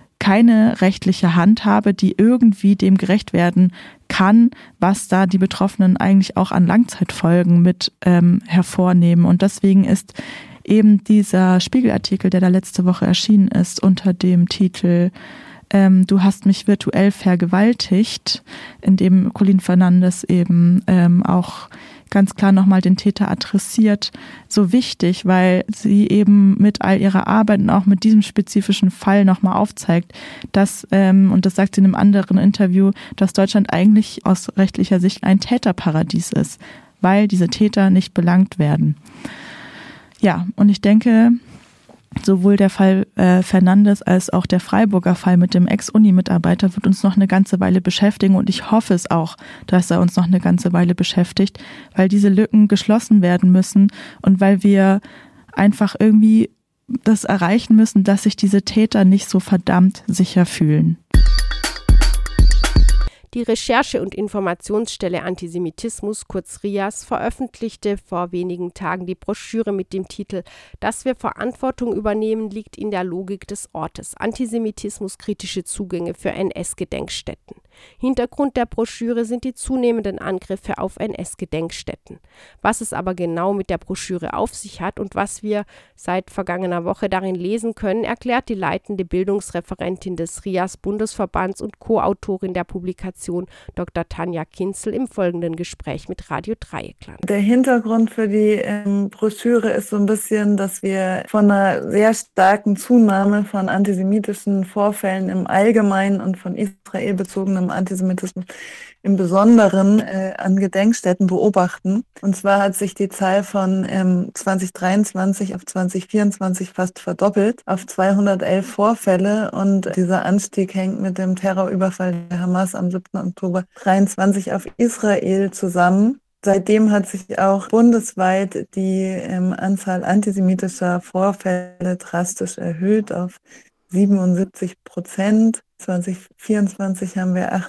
keine rechtliche Handhabe, die irgendwie dem gerecht werden kann, was da die Betroffenen eigentlich auch an Langzeitfolgen mit ähm, hervornehmen. Und deswegen ist eben dieser Spiegelartikel, der da letzte Woche erschienen ist, unter dem Titel ähm, Du hast mich virtuell vergewaltigt, in dem Colin Fernandes eben ähm, auch ganz klar nochmal den Täter adressiert, so wichtig, weil sie eben mit all ihrer Arbeit und auch mit diesem spezifischen Fall nochmal aufzeigt, dass, ähm, und das sagt sie in einem anderen Interview, dass Deutschland eigentlich aus rechtlicher Sicht ein Täterparadies ist, weil diese Täter nicht belangt werden. Ja, und ich denke, sowohl der Fall äh, Fernandes als auch der Freiburger Fall mit dem Ex-Uni-Mitarbeiter wird uns noch eine ganze Weile beschäftigen und ich hoffe es auch, dass er uns noch eine ganze Weile beschäftigt, weil diese Lücken geschlossen werden müssen und weil wir einfach irgendwie das erreichen müssen, dass sich diese Täter nicht so verdammt sicher fühlen.
Die Recherche- und Informationsstelle Antisemitismus, kurz RIAS, veröffentlichte vor wenigen Tagen die Broschüre mit dem Titel „Dass wir Verantwortung übernehmen, liegt in der Logik des Ortes. Antisemitismus-kritische Zugänge für N S-Gedenkstätten“. Hintergrund der Broschüre sind die zunehmenden Angriffe auf N S-Gedenkstätten. Was es aber genau mit der Broschüre auf sich hat und was wir seit vergangener Woche darin lesen können, erklärt die leitende Bildungsreferentin des RIAS-Bundesverbands und Co-Autorin der Publikation Doktor Tanja Kinzel im folgenden Gespräch mit Radio Dreieckland.
Der Hintergrund für die ähm, Broschüre ist so ein bisschen, dass wir von einer sehr starken Zunahme von antisemitischen Vorfällen im Allgemeinen und von israelbezogenem Antisemitismus im Besonderen äh, an Gedenkstätten beobachten. Und zwar hat sich die Zahl von ähm, zwanzig dreiundzwanzig auf zwanzig vierundzwanzig fast verdoppelt auf zweihundertelf Vorfälle. Und dieser Anstieg hängt mit dem Terrorüberfall der Hamas am siebten Oktober dreiundzwanzig auf Israel zusammen. Seitdem hat sich auch bundesweit die ähm, Anzahl antisemitischer Vorfälle drastisch erhöht auf siebenundsiebzig Prozent. zwanzig vierundzwanzig haben wir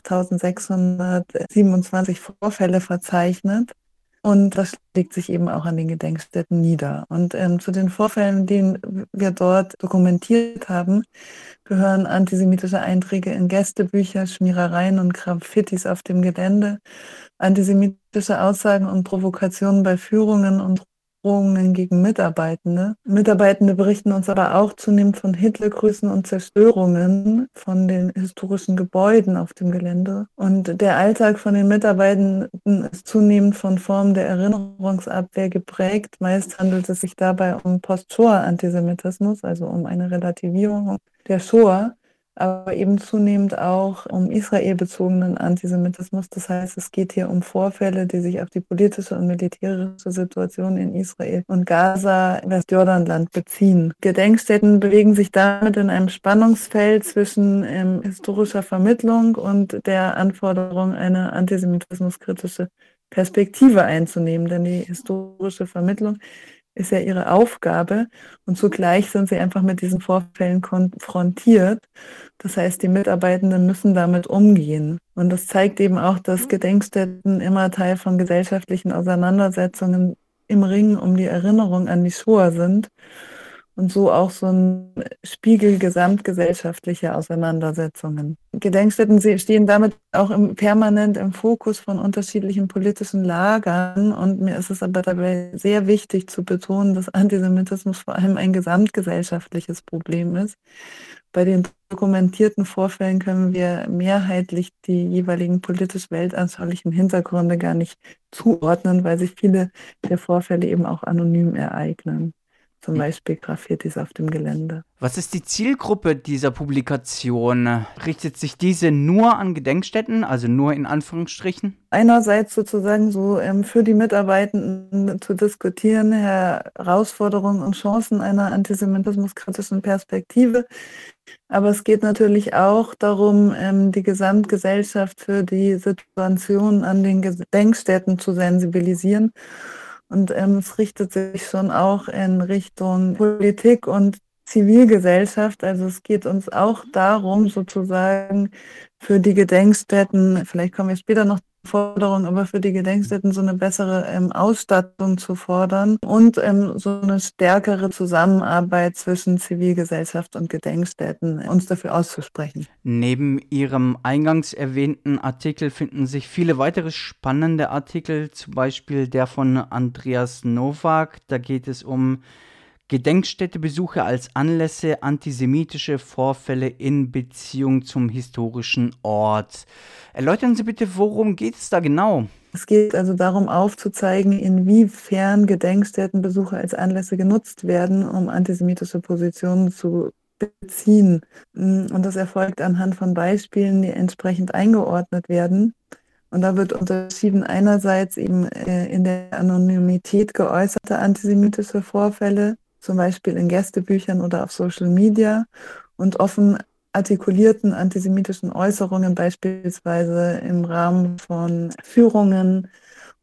achttausendsechshundertsiebenundzwanzig Vorfälle verzeichnet. Und das schlägt sich eben auch an den Gedenkstätten nieder. Und ähm, zu den Vorfällen, die wir dort dokumentiert haben, gehören antisemitische Einträge in Gästebücher, Schmierereien und Graffitis auf dem Gelände, antisemitische Aussagen und Provokationen bei Führungen und Drohungen gegen Mitarbeitende. Mitarbeitende berichten uns aber auch zunehmend von Hitlergrüßen und Zerstörungen von den historischen Gebäuden auf dem Gelände. Und der Alltag von den Mitarbeitenden ist zunehmend von Formen der Erinnerungsabwehr geprägt. Meist handelt es sich dabei um Post-Shoah-Antisemitismus, also um eine Relativierung der Shoah, aber eben zunehmend auch um israelbezogenen Antisemitismus. Das heißt, es geht hier um Vorfälle, die sich auf die politische und militärische Situation in Israel und Gaza, Westjordanland beziehen. Gedenkstätten bewegen sich damit in einem Spannungsfeld zwischen ähm, historischer Vermittlung und der Anforderung, eine antisemitismuskritische Perspektive einzunehmen. Denn die historische Vermittlung ist ja ihre Aufgabe und zugleich sind sie einfach mit diesen Vorfällen konfrontiert. Das heißt, die Mitarbeitenden müssen damit umgehen. Und das zeigt eben auch, dass Gedenkstätten immer Teil von gesellschaftlichen Auseinandersetzungen im Ring um die Erinnerung an die Shoah sind und so auch so ein Spiegel gesamtgesellschaftlicher Auseinandersetzungen. Gedenkstätten stehen damit auch im, permanent im Fokus von unterschiedlichen politischen Lagern und mir ist es aber dabei sehr wichtig zu betonen, dass Antisemitismus vor allem ein gesamtgesellschaftliches Problem ist. Bei den dokumentierten Vorfällen können wir mehrheitlich die jeweiligen politisch-weltanschaulichen Hintergründe gar nicht zuordnen, weil sich viele der Vorfälle eben auch anonym ereignen. Zum Beispiel Graffitis auf dem Gelände.
Was ist die Zielgruppe dieser Publikation? Richtet sich diese nur an Gedenkstätten, also nur in Anführungsstrichen?
Einerseits sozusagen so ähm, für die Mitarbeitenden zu diskutieren, Herausforderungen und Chancen einer antisemitismuskritischen Perspektive. Aber es geht natürlich auch darum, ähm, die Gesamtgesellschaft für die Situation an den Gedenkstätten zu sensibilisieren. Und ähm, es richtet sich schon auch in Richtung Politik und Zivilgesellschaft. Also es geht uns auch darum, sozusagen für die Gedenkstätten, vielleicht kommen wir später noch zur Forderung, aber für die Gedenkstätten so eine bessere ähm, Ausstattung zu fordern und ähm, so eine stärkere Zusammenarbeit zwischen Zivilgesellschaft und Gedenkstätten, uns dafür auszusprechen.
Neben Ihrem eingangs erwähnten Artikel finden sich viele weitere spannende Artikel, zum Beispiel der von Andreas Nowak. Da geht es um Gedenkstättebesuche als Anlässe, antisemitische Vorfälle in Beziehung zum historischen Ort. Erläutern Sie bitte, worum geht es da genau?
Es geht also darum, aufzuzeigen, inwiefern Gedenkstättenbesuche als Anlässe genutzt werden, um antisemitische Positionen zu beziehen. Und das erfolgt anhand von Beispielen, die entsprechend eingeordnet werden. Und da wird unterschieden einerseits eben in der Anonymität geäußerte antisemitische Vorfälle, zum Beispiel in Gästebüchern oder auf Social Media, und offen artikulierten antisemitischen Äußerungen, beispielsweise im Rahmen von Führungen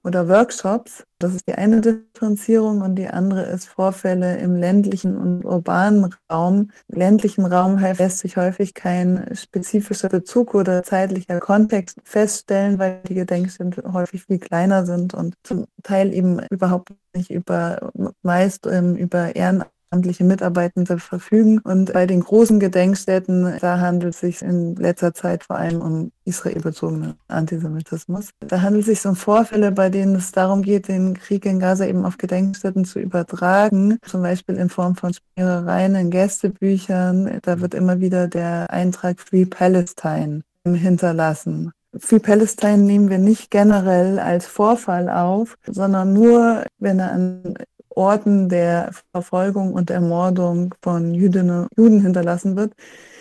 oder Workshops. Das ist die eine Differenzierung und die andere ist Vorfälle im ländlichen und urbanen Raum. Im ländlichen Raum lässt sich häufig kein spezifischer Bezug oder zeitlicher Kontext feststellen, weil die Gedenkstätten häufig viel kleiner sind und zum Teil eben überhaupt nicht über, meist ähm, über Ehrenamt amtliche Mitarbeitende verfügen. Und bei den großen Gedenkstätten, da handelt es sich in letzter Zeit vor allem um israelbezogenen Antisemitismus. Da handelt es sich um Vorfälle, bei denen es darum geht, den Krieg in Gaza eben auf Gedenkstätten zu übertragen, zum Beispiel in Form von Schmierereien in Gästebüchern. Da wird immer wieder der Eintrag Free Palestine hinterlassen. Free Palestine nehmen wir nicht generell als Vorfall auf, sondern nur, wenn er an Orten der Verfolgung und Ermordung von Jüdinnen und Juden hinterlassen wird,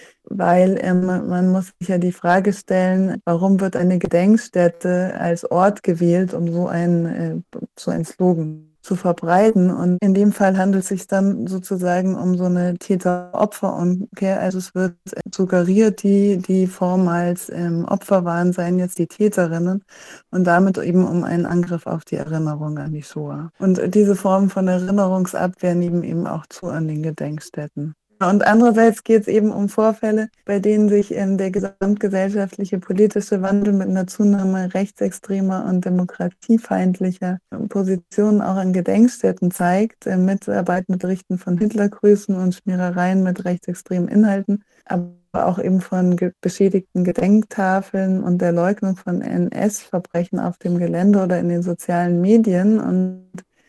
weil ähm, man muss sich ja die Frage stellen, warum wird eine Gedenkstätte als Ort gewählt, um so ein, äh, so ein Slogan zu verbreiten. Und in dem Fall handelt es sich dann sozusagen um so eine Täter-Opfer-Umkehr. Also es wird suggeriert, die, die vormals ähm, Opfer waren, seien jetzt die Täterinnen und damit eben um einen Angriff auf die Erinnerung an die Shoah. Und diese Formen von Erinnerungsabwehr nehmen eben auch zu an den Gedenkstätten. Und andererseits geht es eben um Vorfälle, bei denen sich ähm, der gesamtgesellschaftliche politische Wandel mit einer Zunahme rechtsextremer und demokratiefeindlicher Positionen auch an Gedenkstätten zeigt. Äh, Mitarbeitende berichten von Hitlergrüßen und Schmierereien mit rechtsextremen Inhalten, aber auch eben von ge- beschädigten Gedenktafeln und der Leugnung von N S-Verbrechen auf dem Gelände oder in den sozialen Medien. Und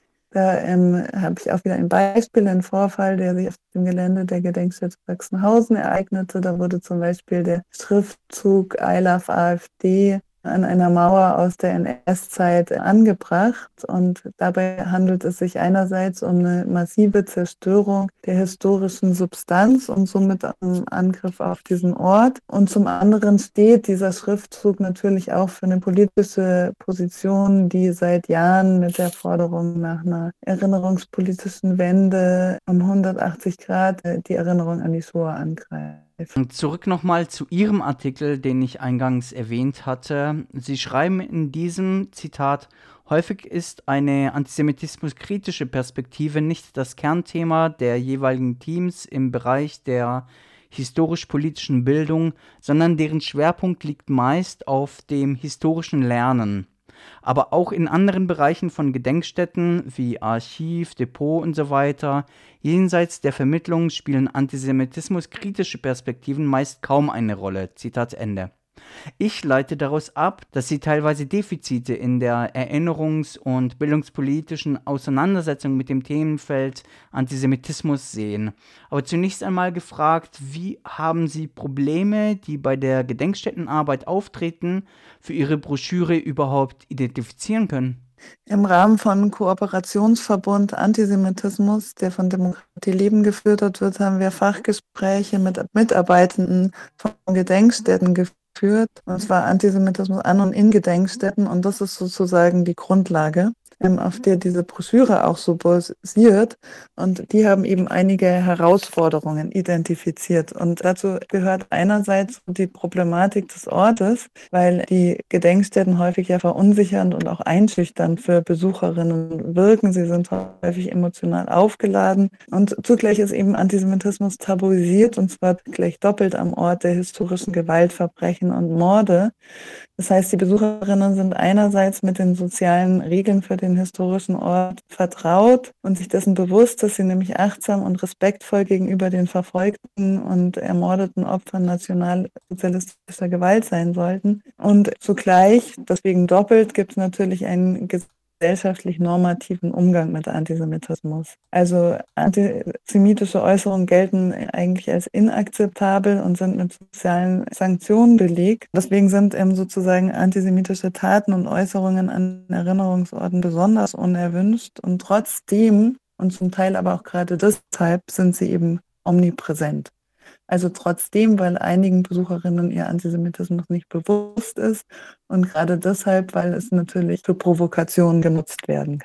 da ähm, habe ich auch wieder ein Beispiel, einen Vorfall, der sich auf dem Gelände der Gedenkstätte Sachsenhausen ereignete. Da wurde zum Beispiel der Schriftzug I Love AfD an einer Mauer aus der N S-Zeit angebracht. Und dabei handelt es sich einerseits um eine massive Zerstörung der historischen Substanz und somit um Angriff auf diesen Ort. Und zum anderen steht dieser Schriftzug natürlich auch für eine politische Position, die seit Jahren mit der Forderung nach einer erinnerungspolitischen Wende um hundertachtzig Grad die Erinnerung an die Shoah angreift.
Zurück nochmal zu Ihrem Artikel, den ich eingangs erwähnt hatte. Sie schreiben in diesem Zitat: Häufig ist eine antisemitismuskritische Perspektive nicht das Kernthema der jeweiligen Teams im Bereich der historisch-politischen Bildung, sondern deren Schwerpunkt liegt meist auf dem historischen Lernen. Aber auch in anderen Bereichen von Gedenkstätten wie Archiv, Depot und so weiter, jenseits der Vermittlung spielen antisemitismuskritische Perspektiven meist kaum eine Rolle. Zitat Ende. Ich leite daraus ab, dass Sie teilweise Defizite in der erinnerungs- und bildungspolitischen Auseinandersetzung mit dem Themenfeld Antisemitismus sehen. Aber zunächst einmal gefragt, wie haben Sie Probleme, die bei der Gedenkstättenarbeit auftreten, für Ihre Broschüre überhaupt identifizieren können?
Im Rahmen von Kooperationsverbund Antisemitismus, der von Demokratie Leben gefördert wird, haben wir Fachgespräche mit Mitarbeitenden von Gedenkstätten geführt, und zwar Antisemitismus an und in Gedenkstätten, und das ist sozusagen die Grundlage, auf der diese Broschüre auch so basiert, und die haben eben einige Herausforderungen identifiziert, und dazu gehört einerseits die Problematik des Ortes, weil die Gedenkstätten häufig ja verunsichernd und auch einschüchternd für Besucherinnen wirken. Sie sind häufig emotional aufgeladen, und zugleich ist eben Antisemitismus tabuisiert, und zwar gleich doppelt am Ort der historischen Gewaltverbrechen und Morde. Das heißt, die Besucherinnen sind einerseits mit den sozialen Regeln für den historischen Ort vertraut und sich dessen bewusst, dass sie nämlich achtsam und respektvoll gegenüber den verfolgten und ermordeten Opfern nationalsozialistischer Gewalt sein sollten. Und zugleich, deswegen doppelt, gibt es natürlich einen gesellschaftlich normativen Umgang mit Antisemitismus. Also antisemitische Äußerungen gelten eigentlich als inakzeptabel und sind mit sozialen Sanktionen belegt. Deswegen sind ähm, sozusagen antisemitische Taten und Äußerungen an Erinnerungsorten besonders unerwünscht, und trotzdem und zum Teil aber auch gerade deshalb sind sie eben omnipräsent. Also trotzdem, weil einigen Besucherinnen ihr Antisemitismus nicht bewusst ist, und gerade deshalb, weil es natürlich für Provokationen genutzt werden kann.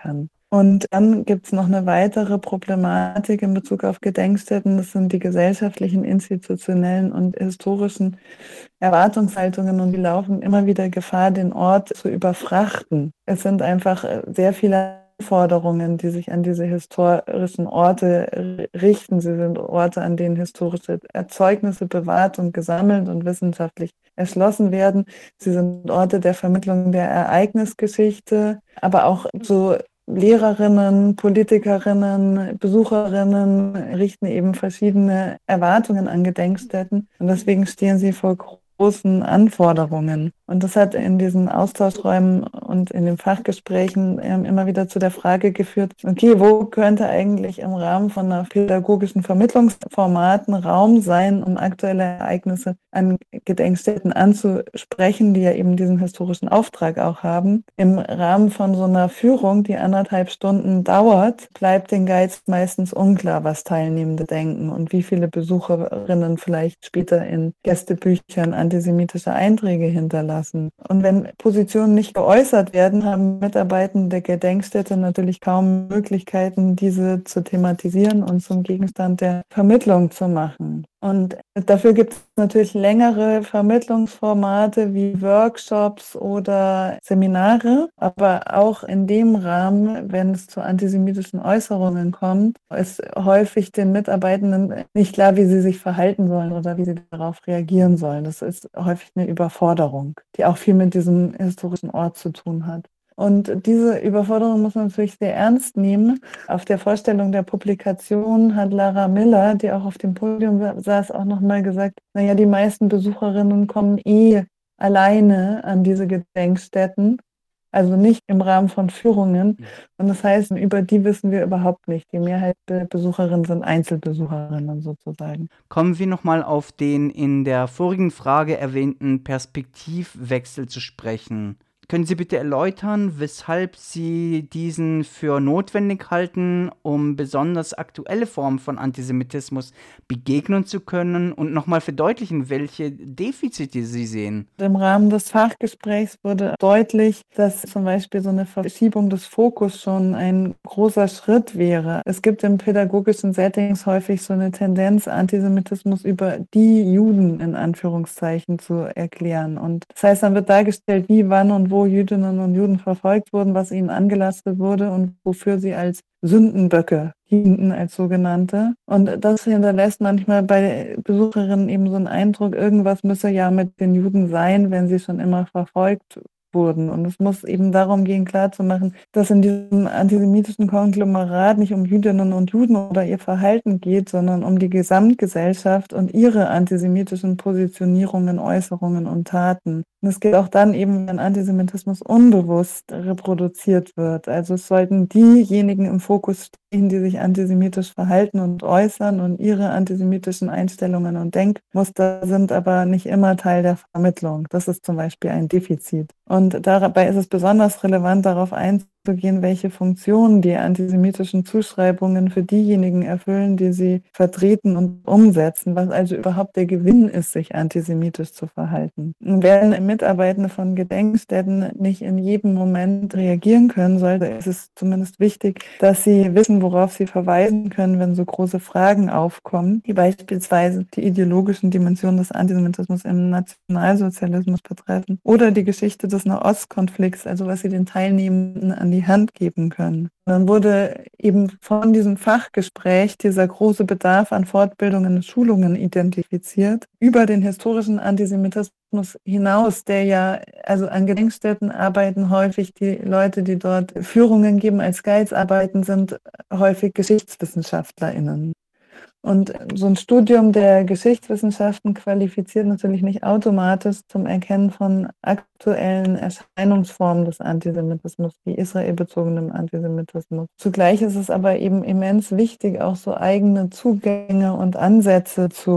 Und dann gibt es noch eine weitere Problematik in Bezug auf Gedenkstätten. Das sind die gesellschaftlichen, institutionellen und historischen Erwartungshaltungen, und die laufen immer wieder Gefahr, den Ort zu überfrachten. Es sind einfach sehr viele Anforderungen, die sich an diese historischen Orte richten. Sie sind Orte, an denen historische Erzeugnisse bewahrt und gesammelt und wissenschaftlich erschlossen werden. Sie sind Orte der Vermittlung der Ereignisgeschichte, aber auch so Lehrerinnen, Politikerinnen, Besucherinnen richten eben verschiedene Erwartungen an Gedenkstätten, und deswegen stehen sie vor großen Anforderungen. Und das hat in diesen Austauschräumen und in den Fachgesprächen immer wieder zu der Frage geführt, okay, wo könnte eigentlich im Rahmen von einer pädagogischen Vermittlungsformaten Raum sein, um aktuelle Ereignisse an Gedenkstätten anzusprechen, die ja eben diesen historischen Auftrag auch haben. Im Rahmen von so einer Führung, die anderthalb Stunden dauert, bleibt den Guides meistens unklar, was Teilnehmende denken und wie viele Besucherinnen vielleicht später in Gästebüchern antisemitische Einträge hinterlassen. Und wenn Positionen nicht geäußert werden, haben Mitarbeitende der Gedenkstätte natürlich kaum Möglichkeiten, diese zu thematisieren und zum Gegenstand der Vermittlung zu machen. Und dafür gibt es natürlich längere Vermittlungsformate wie Workshops oder Seminare, aber auch in dem Rahmen, wenn es zu antisemitischen Äußerungen kommt, ist häufig den Mitarbeitenden nicht klar, wie sie sich verhalten sollen oder wie sie darauf reagieren sollen. Das ist häufig eine Überforderung, die auch viel mit diesem historischen Ort zu tun hat. Und diese Überforderung muss man natürlich sehr ernst nehmen. Auf der Vorstellung der Publikation hat Lara Miller, die auch auf dem Podium saß, auch nochmal gesagt, naja, die meisten Besucherinnen kommen eh alleine an diese Gedenkstätten, also nicht im Rahmen von Führungen. Und das heißt, über die wissen wir überhaupt nicht. Die Mehrheit der Besucherinnen sind Einzelbesucherinnen sozusagen.
Kommen wir nochmal auf den in der vorigen Frage erwähnten Perspektivwechsel zu sprechen. Können Sie bitte erläutern, weshalb Sie diesen für notwendig halten, um besonders aktuelle Formen von Antisemitismus begegnen zu können, und nochmal verdeutlichen, welche Defizite Sie sehen?
Im Rahmen des Fachgesprächs wurde deutlich, dass zum Beispiel so eine Verschiebung des Fokus schon ein großer Schritt wäre. Es gibt in pädagogischen Settings häufig so eine Tendenz, Antisemitismus über die Juden in Anführungszeichen zu erklären. Und das heißt, dann wird dargestellt, wie, wann und wo Jüdinnen und Juden verfolgt wurden, was ihnen angelastet wurde und wofür sie als Sündenböcke dienten, als sogenannte. Und das hinterlässt manchmal bei Besucherinnen eben so einen Eindruck, irgendwas müsse ja mit den Juden sein, wenn sie schon immer verfolgt wurden. Und es muss eben darum gehen, klarzumachen, dass in diesem antisemitischen Konglomerat nicht um Jüdinnen und Juden oder ihr Verhalten geht, sondern um die Gesamtgesellschaft und ihre antisemitischen Positionierungen, Äußerungen und Taten. Und es geht auch dann eben, wenn Antisemitismus unbewusst reproduziert wird. Also es sollten diejenigen im Fokus stehen, die sich antisemitisch verhalten und äußern, und ihre antisemitischen Einstellungen und Denkmuster sind aber nicht immer Teil der Vermittlung. Das ist zum Beispiel ein Defizit. Und dabei ist es besonders relevant, darauf einzugehen, welche Funktionen die antisemitischen Zuschreibungen für diejenigen erfüllen, die sie vertreten und umsetzen, was also überhaupt der Gewinn ist, sich antisemitisch zu verhalten. Und wenn Mitarbeitende von Gedenkstätten nicht in jedem Moment reagieren können, sollte ist es zumindest wichtig, dass sie wissen, worauf sie verweisen können, wenn so große Fragen aufkommen, die beispielsweise die ideologischen Dimensionen des Antisemitismus im Nationalsozialismus betreffen oder die Geschichte des Nahostkonflikts, also was sie den Teilnehmenden an die Hand geben können. Dann wurde eben von diesem Fachgespräch dieser große Bedarf an Fortbildungen und Schulungen identifiziert, über den historischen Antisemitismus hinaus, der ja, also an Gedenkstätten arbeiten häufig die Leute, die dort Führungen geben, als Guides arbeiten, sind häufig GeschichtswissenschaftlerInnen. Und so ein Studium der Geschichtswissenschaften qualifiziert natürlich nicht automatisch zum Erkennen von aktuellen Erscheinungsformen des Antisemitismus, wie israelbezogenem Antisemitismus. Zugleich ist es aber eben immens wichtig, auch so eigene Zugänge und Ansätze zu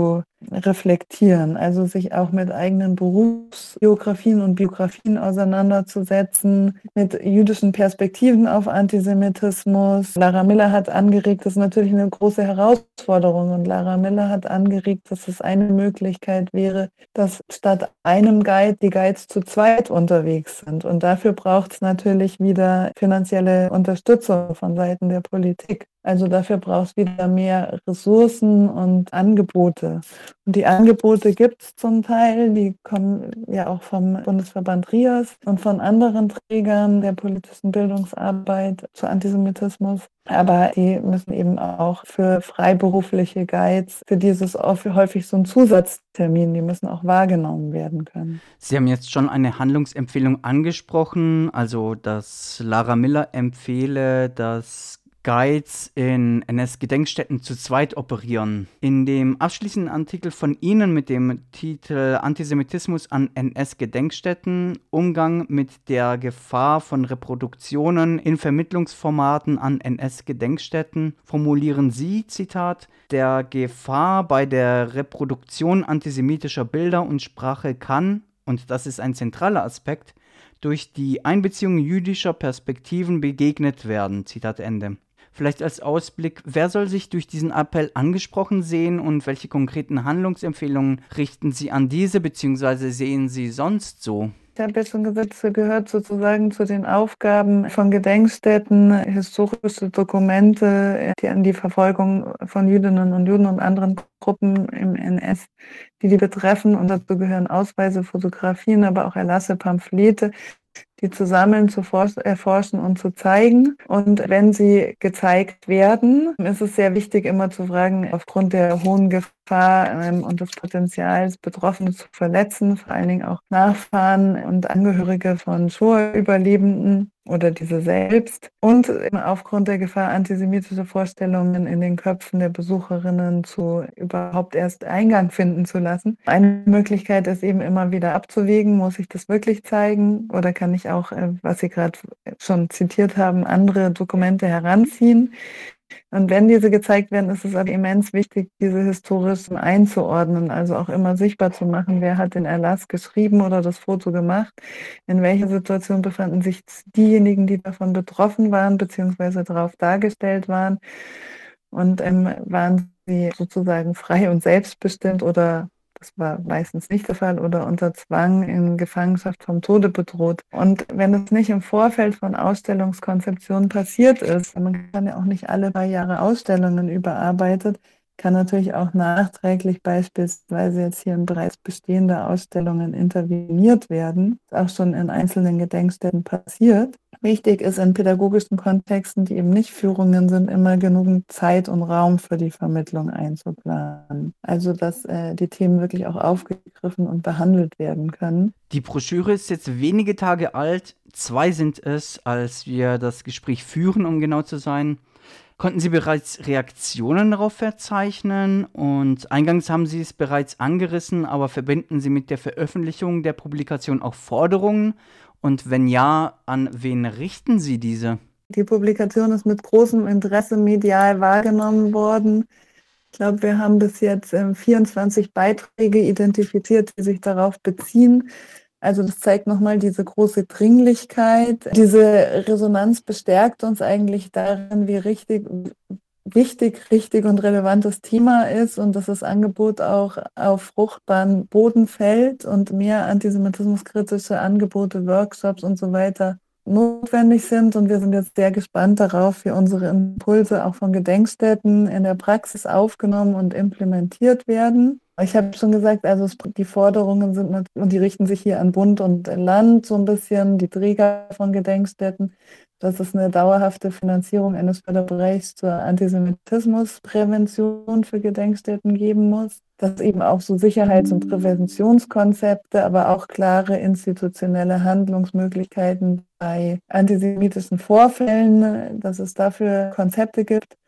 reflektieren, also sich auch mit eigenen Berufsbiografien und Biografien auseinanderzusetzen, mit jüdischen Perspektiven auf Antisemitismus. Lara Miller hat angeregt, das ist natürlich eine große Herausforderung, und Lara Miller hat angeregt, dass es eine Möglichkeit wäre, dass statt einem Guide die Guides zu zweit unterwegs sind. Und dafür braucht es natürlich wieder finanzielle Unterstützung von Seiten der Politik. Also dafür braucht es wieder mehr Ressourcen und Angebote. Und die Angebote gibt es zum Teil, die kommen ja auch vom Bundesverband RIAS und von anderen Trägern der politischen Bildungsarbeit zu Antisemitismus. Aber die müssen eben auch für freiberufliche Guides, für dieses häufig so ein Zusatztermin, die müssen auch wahrgenommen werden können.
Sie haben jetzt schon eine Handlungsempfehlung angesprochen, also dass Lara Miller empfehle, dass Guides in N S-Gedenkstätten zu zweit operieren. In dem abschließenden Artikel von Ihnen mit dem Titel Antisemitismus an N S-Gedenkstätten, Umgang mit der Gefahr von Reproduktionen in Vermittlungsformaten an N S-Gedenkstätten formulieren Sie, Zitat, der Gefahr bei der Reproduktion antisemitischer Bilder und Sprache kann, und das ist ein zentraler Aspekt, durch die Einbeziehung jüdischer Perspektiven begegnet werden. Zitat Ende. Vielleicht als Ausblick, wer soll sich durch diesen Appell angesprochen sehen und welche konkreten Handlungsempfehlungen richten Sie an diese bzw. sehen Sie sonst so?
Ich habe ja schon gesagt, es gehört sozusagen zu den Aufgaben von Gedenkstätten, historische Dokumente, die an die Verfolgung von Jüdinnen und Juden und anderen Gruppen im N S, die die betreffen. Und dazu gehören Ausweise, Fotografien, aber auch Erlasse, Pamphlete, die zu sammeln, zu erforschen und zu zeigen. Und wenn sie gezeigt werden, ist es sehr wichtig, immer zu fragen, aufgrund der hohen Gefahr ähm, und des Potenzials, Betroffene zu verletzen, vor allen Dingen auch Nachfahren und Angehörige von Shoah-Überlebenden oder diese selbst. Und aufgrund der Gefahr, antisemitische Vorstellungen in den Köpfen der Besucherinnen zu überhaupt erst Eingang finden zu lassen. Eine Möglichkeit ist eben immer wieder abzuwägen, muss ich das wirklich zeigen oder kann ich auch, was Sie gerade schon zitiert haben, andere Dokumente heranziehen. Und wenn diese gezeigt werden, ist es aber immens wichtig, diese historischen einzuordnen, also auch immer sichtbar zu machen, wer hat den Erlass geschrieben oder das Foto gemacht, in welcher Situation befanden sich diejenigen, die davon betroffen waren, beziehungsweise darauf dargestellt waren, und ähm, waren sie sozusagen frei und selbstbestimmt oder das war meistens nicht der Fall, oder unter Zwang in Gefangenschaft vom Tode bedroht. Und wenn es nicht im Vorfeld von Ausstellungskonzeption passiert ist, man kann ja auch nicht alle paar Jahre Ausstellungen überarbeitet, kann natürlich auch nachträglich beispielsweise jetzt hier in bereits bestehende Ausstellungen interveniert werden, was auch schon in einzelnen Gedenkstätten passiert. Wichtig ist in pädagogischen Kontexten, die eben nicht Führungen sind, immer genügend Zeit und Raum für die Vermittlung einzuplanen. Also dass äh, die Themen wirklich auch aufgegriffen und behandelt werden können.
Die Broschüre ist jetzt wenige Tage alt. Zwei sind es, als wir das Gespräch führen, um genau zu sein. Konnten Sie bereits Reaktionen darauf verzeichnen? Und eingangs haben Sie es bereits angerissen, aber verbinden Sie mit der Veröffentlichung der Publikation auch Forderungen? Und wenn ja, an wen richten Sie diese?
Die Publikation ist mit großem Interesse medial wahrgenommen worden. Ich glaube, wir haben bis jetzt ähm, vierundzwanzig Beiträge identifiziert, die sich darauf beziehen. Also das zeigt nochmal diese große Dringlichkeit. Diese Resonanz bestärkt uns eigentlich darin, wie richtig, wichtig, richtig und relevantes Thema ist und dass das Angebot auch auf fruchtbaren Boden fällt und mehr antisemitismuskritische Angebote, Workshops und so weiter notwendig sind. Und wir sind jetzt sehr gespannt darauf, wie unsere Impulse auch von Gedenkstätten in der Praxis aufgenommen und implementiert werden. Ich habe schon gesagt, also die Forderungen sind, und die richten sich hier an Bund und Land so ein bisschen, die Träger von Gedenkstätten, dass es eine dauerhafte Finanzierung eines Förderbereichs zur Antisemitismusprävention für Gedenkstätten geben muss, dass eben auch so Sicherheits- und Präventionskonzepte, aber auch klare institutionelle Handlungsmöglichkeiten bei antisemitischen Vorfällen, dass es dafür Konzepte gibt.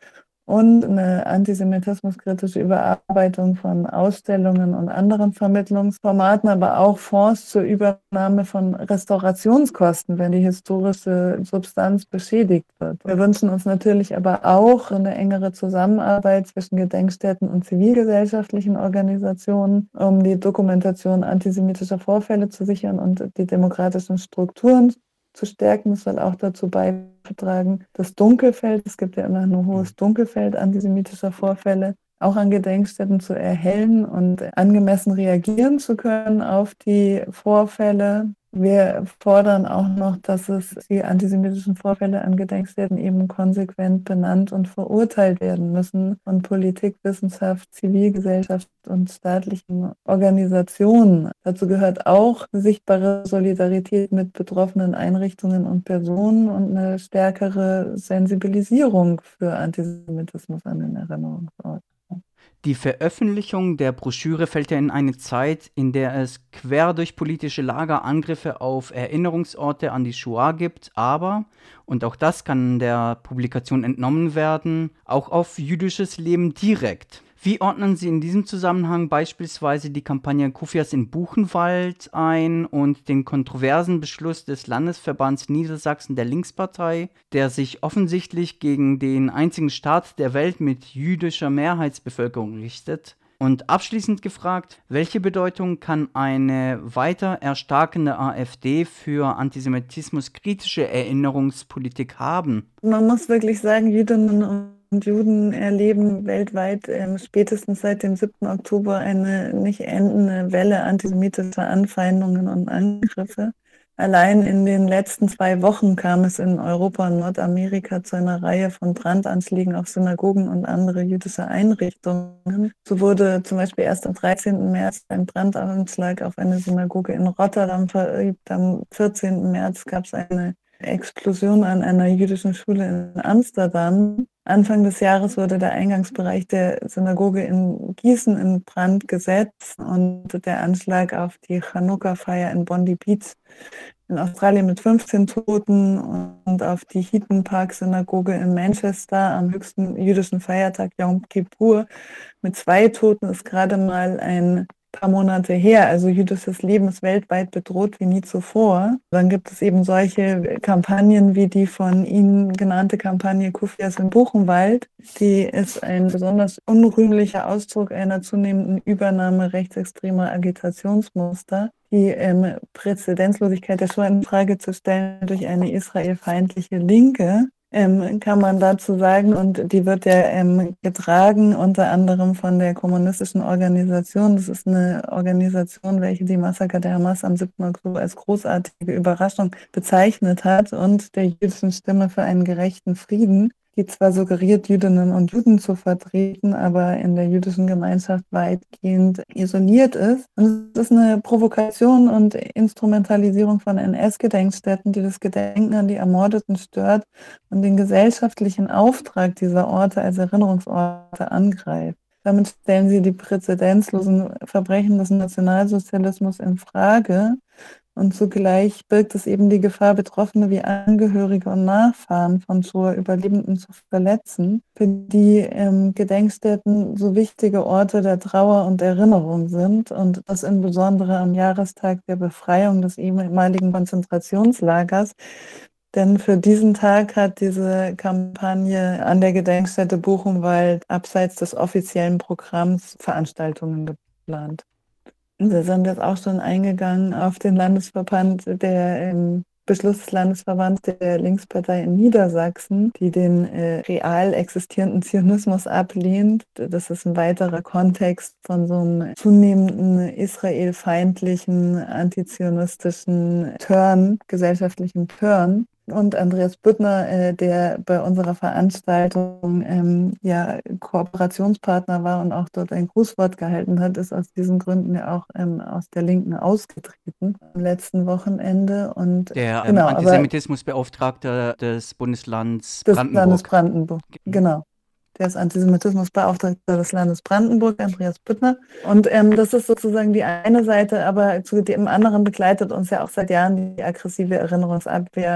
und eine antisemitismuskritische Überarbeitung von Ausstellungen und anderen Vermittlungsformaten, aber auch Fonds zur Übernahme von Restaurationskosten, wenn die historische Substanz beschädigt wird. Wir wünschen uns natürlich aber auch eine engere Zusammenarbeit zwischen Gedenkstätten und zivilgesellschaftlichen Organisationen, um die Dokumentation antisemitischer Vorfälle zu sichern und die demokratischen Strukturen zu stärken. Das soll auch dazu beitragen, das Dunkelfeld, es gibt ja immer ein hohes Dunkelfeld antisemitischer Vorfälle, auch an Gedenkstätten zu erhellen und angemessen reagieren zu können auf die Vorfälle. Wir fordern auch noch, dass es die antisemitischen Vorfälle an Gedenkstätten eben konsequent benannt und verurteilt werden müssen und Politik, Wissenschaft, Zivilgesellschaft und staatlichen Organisationen. Dazu gehört auch eine sichtbare Solidarität mit betroffenen Einrichtungen und Personen und eine stärkere Sensibilisierung für Antisemitismus an den Erinnerungsorten.
Die Veröffentlichung der Broschüre fällt ja in eine Zeit, in der es quer durch politische Lager Angriffe auf Erinnerungsorte an die Shoah gibt, aber, und auch das kann der Publikation entnommen werden, auch auf jüdisches Leben direkt. Wie ordnen Sie in diesem Zusammenhang beispielsweise die Kampagne Kufias in Buchenwald ein und den kontroversen Beschluss des Landesverbands Niedersachsen der Linkspartei, der sich offensichtlich gegen den einzigen Staat der Welt mit jüdischer Mehrheitsbevölkerung richtet? Und abschließend gefragt, welche Bedeutung kann eine weiter erstarkende AfD für antisemitismuskritische Erinnerungspolitik haben?
Man muss wirklich sagen, Jüdinnen und Juden erleben weltweit ähm, spätestens seit dem siebten Oktober eine nicht endende Welle antisemitischer Anfeindungen und Angriffe. Allein in den letzten zwei Wochen kam es in Europa und Nordamerika zu einer Reihe von Brandanschlägen auf Synagogen und andere jüdische Einrichtungen. So wurde zum Beispiel erst am dreizehnten März ein Brandanschlag auf eine Synagoge in Rotterdam verübt. Am vierzehnten März gab es eine Explosion an einer jüdischen Schule in Amsterdam. Anfang des Jahres wurde der Eingangsbereich der Synagoge in Gießen in Brand gesetzt und der Anschlag auf die Chanukka-Feier in Bondi Beach in Australien mit fünfzehn Toten und auf die Heaton Park Synagoge in Manchester am höchsten jüdischen Feiertag Yom Kippur mit zwei Toten ist gerade mal ein paar Monate her. Also jüdisches Leben ist weltweit bedroht wie nie zuvor. Dann gibt es eben solche Kampagnen wie die von Ihnen genannte Kampagne Kufias in Buchenwald. Die ist ein besonders unrühmlicher Ausdruck einer zunehmenden Übernahme rechtsextremer Agitationsmuster. Die ähm, Präzedenzlosigkeit der Shoah in Frage zu stellen durch eine israelfeindliche Linke, ähm, kann man dazu sagen. Und die wird ja ähm, getragen unter anderem von der kommunistischen Organisation. Das ist eine Organisation, welche die Massaker der Hamas am siebten Oktober als großartige Überraschung bezeichnet hat und der jüdischen Stimme für einen gerechten Frieden, die zwar suggeriert, Jüdinnen und Juden zu vertreten, aber in der jüdischen Gemeinschaft weitgehend isoliert ist. Und es ist eine Provokation und Instrumentalisierung von N S-Gedenkstätten, die das Gedenken an die Ermordeten stört und den gesellschaftlichen Auftrag dieser Orte als Erinnerungsorte angreift. Damit stellen sie die präzedenzlosen Verbrechen des Nationalsozialismus in Frage. Und zugleich birgt es eben die Gefahr, Betroffene wie Angehörige und Nachfahren von Shoah-Überlebenden zu verletzen, für die ähm, Gedenkstätten so wichtige Orte der Trauer und Erinnerung sind und das insbesondere am Jahrestag der Befreiung des ehemaligen Konzentrationslagers. Denn für diesen Tag hat diese Kampagne an der Gedenkstätte Buchenwald abseits des offiziellen Programms Veranstaltungen geplant. Wir sind jetzt auch schon eingegangen auf den Landesverband, der ähm, Beschluss des Landesverbands der Linkspartei in Niedersachsen, die den äh, real existierenden Zionismus ablehnt. Das ist ein weiterer Kontext von so einem zunehmenden israelfeindlichen, antizionistischen Turn, gesellschaftlichen Turn. Und Andreas Büttner, äh, der bei unserer Veranstaltung ähm, ja Kooperationspartner war und auch dort ein Grußwort gehalten hat, ist aus diesen Gründen ja auch ähm, aus der Linken ausgetreten am letzten Wochenende. Und
der ähm,
genau,
Antisemitismusbeauftragte des Bundeslands
des
Brandenburg.
Landes Brandenburg, genau. Der ist Antisemitismusbeauftragter des Landes Brandenburg, Andreas Büttner. Und ähm, das ist sozusagen die eine Seite, aber zu dem anderen begleitet uns ja auch seit Jahren die aggressive Erinnerungsabwehr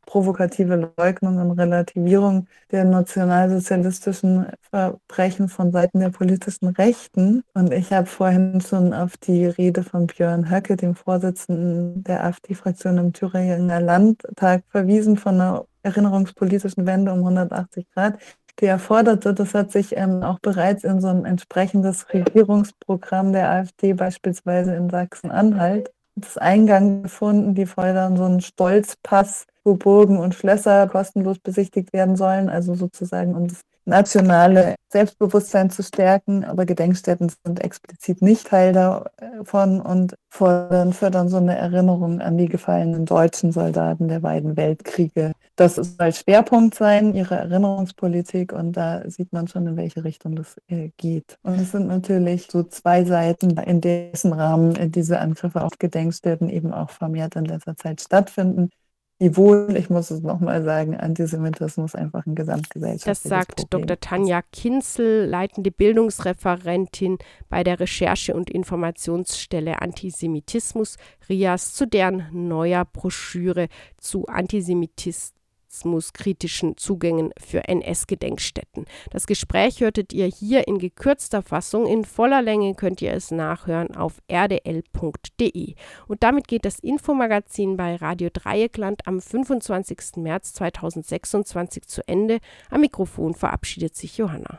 provokative Leugnung und Relativierung der nationalsozialistischen Verbrechen von Seiten der politischen Rechten. Und ich habe vorhin schon auf die Rede von Björn Höcke, dem Vorsitzenden der AfD-Fraktion im Thüringer Landtag, verwiesen von einer erinnerungspolitischen Wende um hundertachtzig Grad, die er forderte. Das hat sich ähm, auch bereits in so ein entsprechendes Regierungsprogramm der AfD, beispielsweise in Sachsen-Anhalt, das Eingang gefunden. Die fordern so einen Stolzpass, wo Burgen und Schlösser kostenlos besichtigt werden sollen, also sozusagen um das nationale Selbstbewusstsein zu stärken, aber Gedenkstätten sind explizit nicht Teil davon und fordern, fördern so eine Erinnerung an die gefallenen deutschen Soldaten der beiden Weltkriege. Das soll Schwerpunkt sein, ihre Erinnerungspolitik, und da sieht man schon, in welche Richtung das äh, geht. Und es sind natürlich so zwei Seiten, in dessen Rahmen äh, diese Angriffe auf Gedenkstätten eben auch vermehrt in letzter Zeit stattfinden. Wiewohl, ich muss es nochmal sagen, Antisemitismus einfach ein gesamtgesellschaftliches
Das sagt
Problem
Doktor Tanja Kinzel, leitende Bildungsreferentin bei der Recherche- und Informationsstelle Antisemitismus R I A S, zu deren neuer Broschüre zu Antisemitismus kritischen Zugängen für N S-Gedenkstätten. Das Gespräch hörtet ihr hier in gekürzter Fassung. In voller Länge könnt ihr es nachhören auf r d l punkt d e. Und damit geht das Infomagazin bei Radio Dreieckland am fünfundzwanzigsten März zweitausendsechsundzwanzig zu Ende. Am Mikrofon verabschiedet sich Johanna.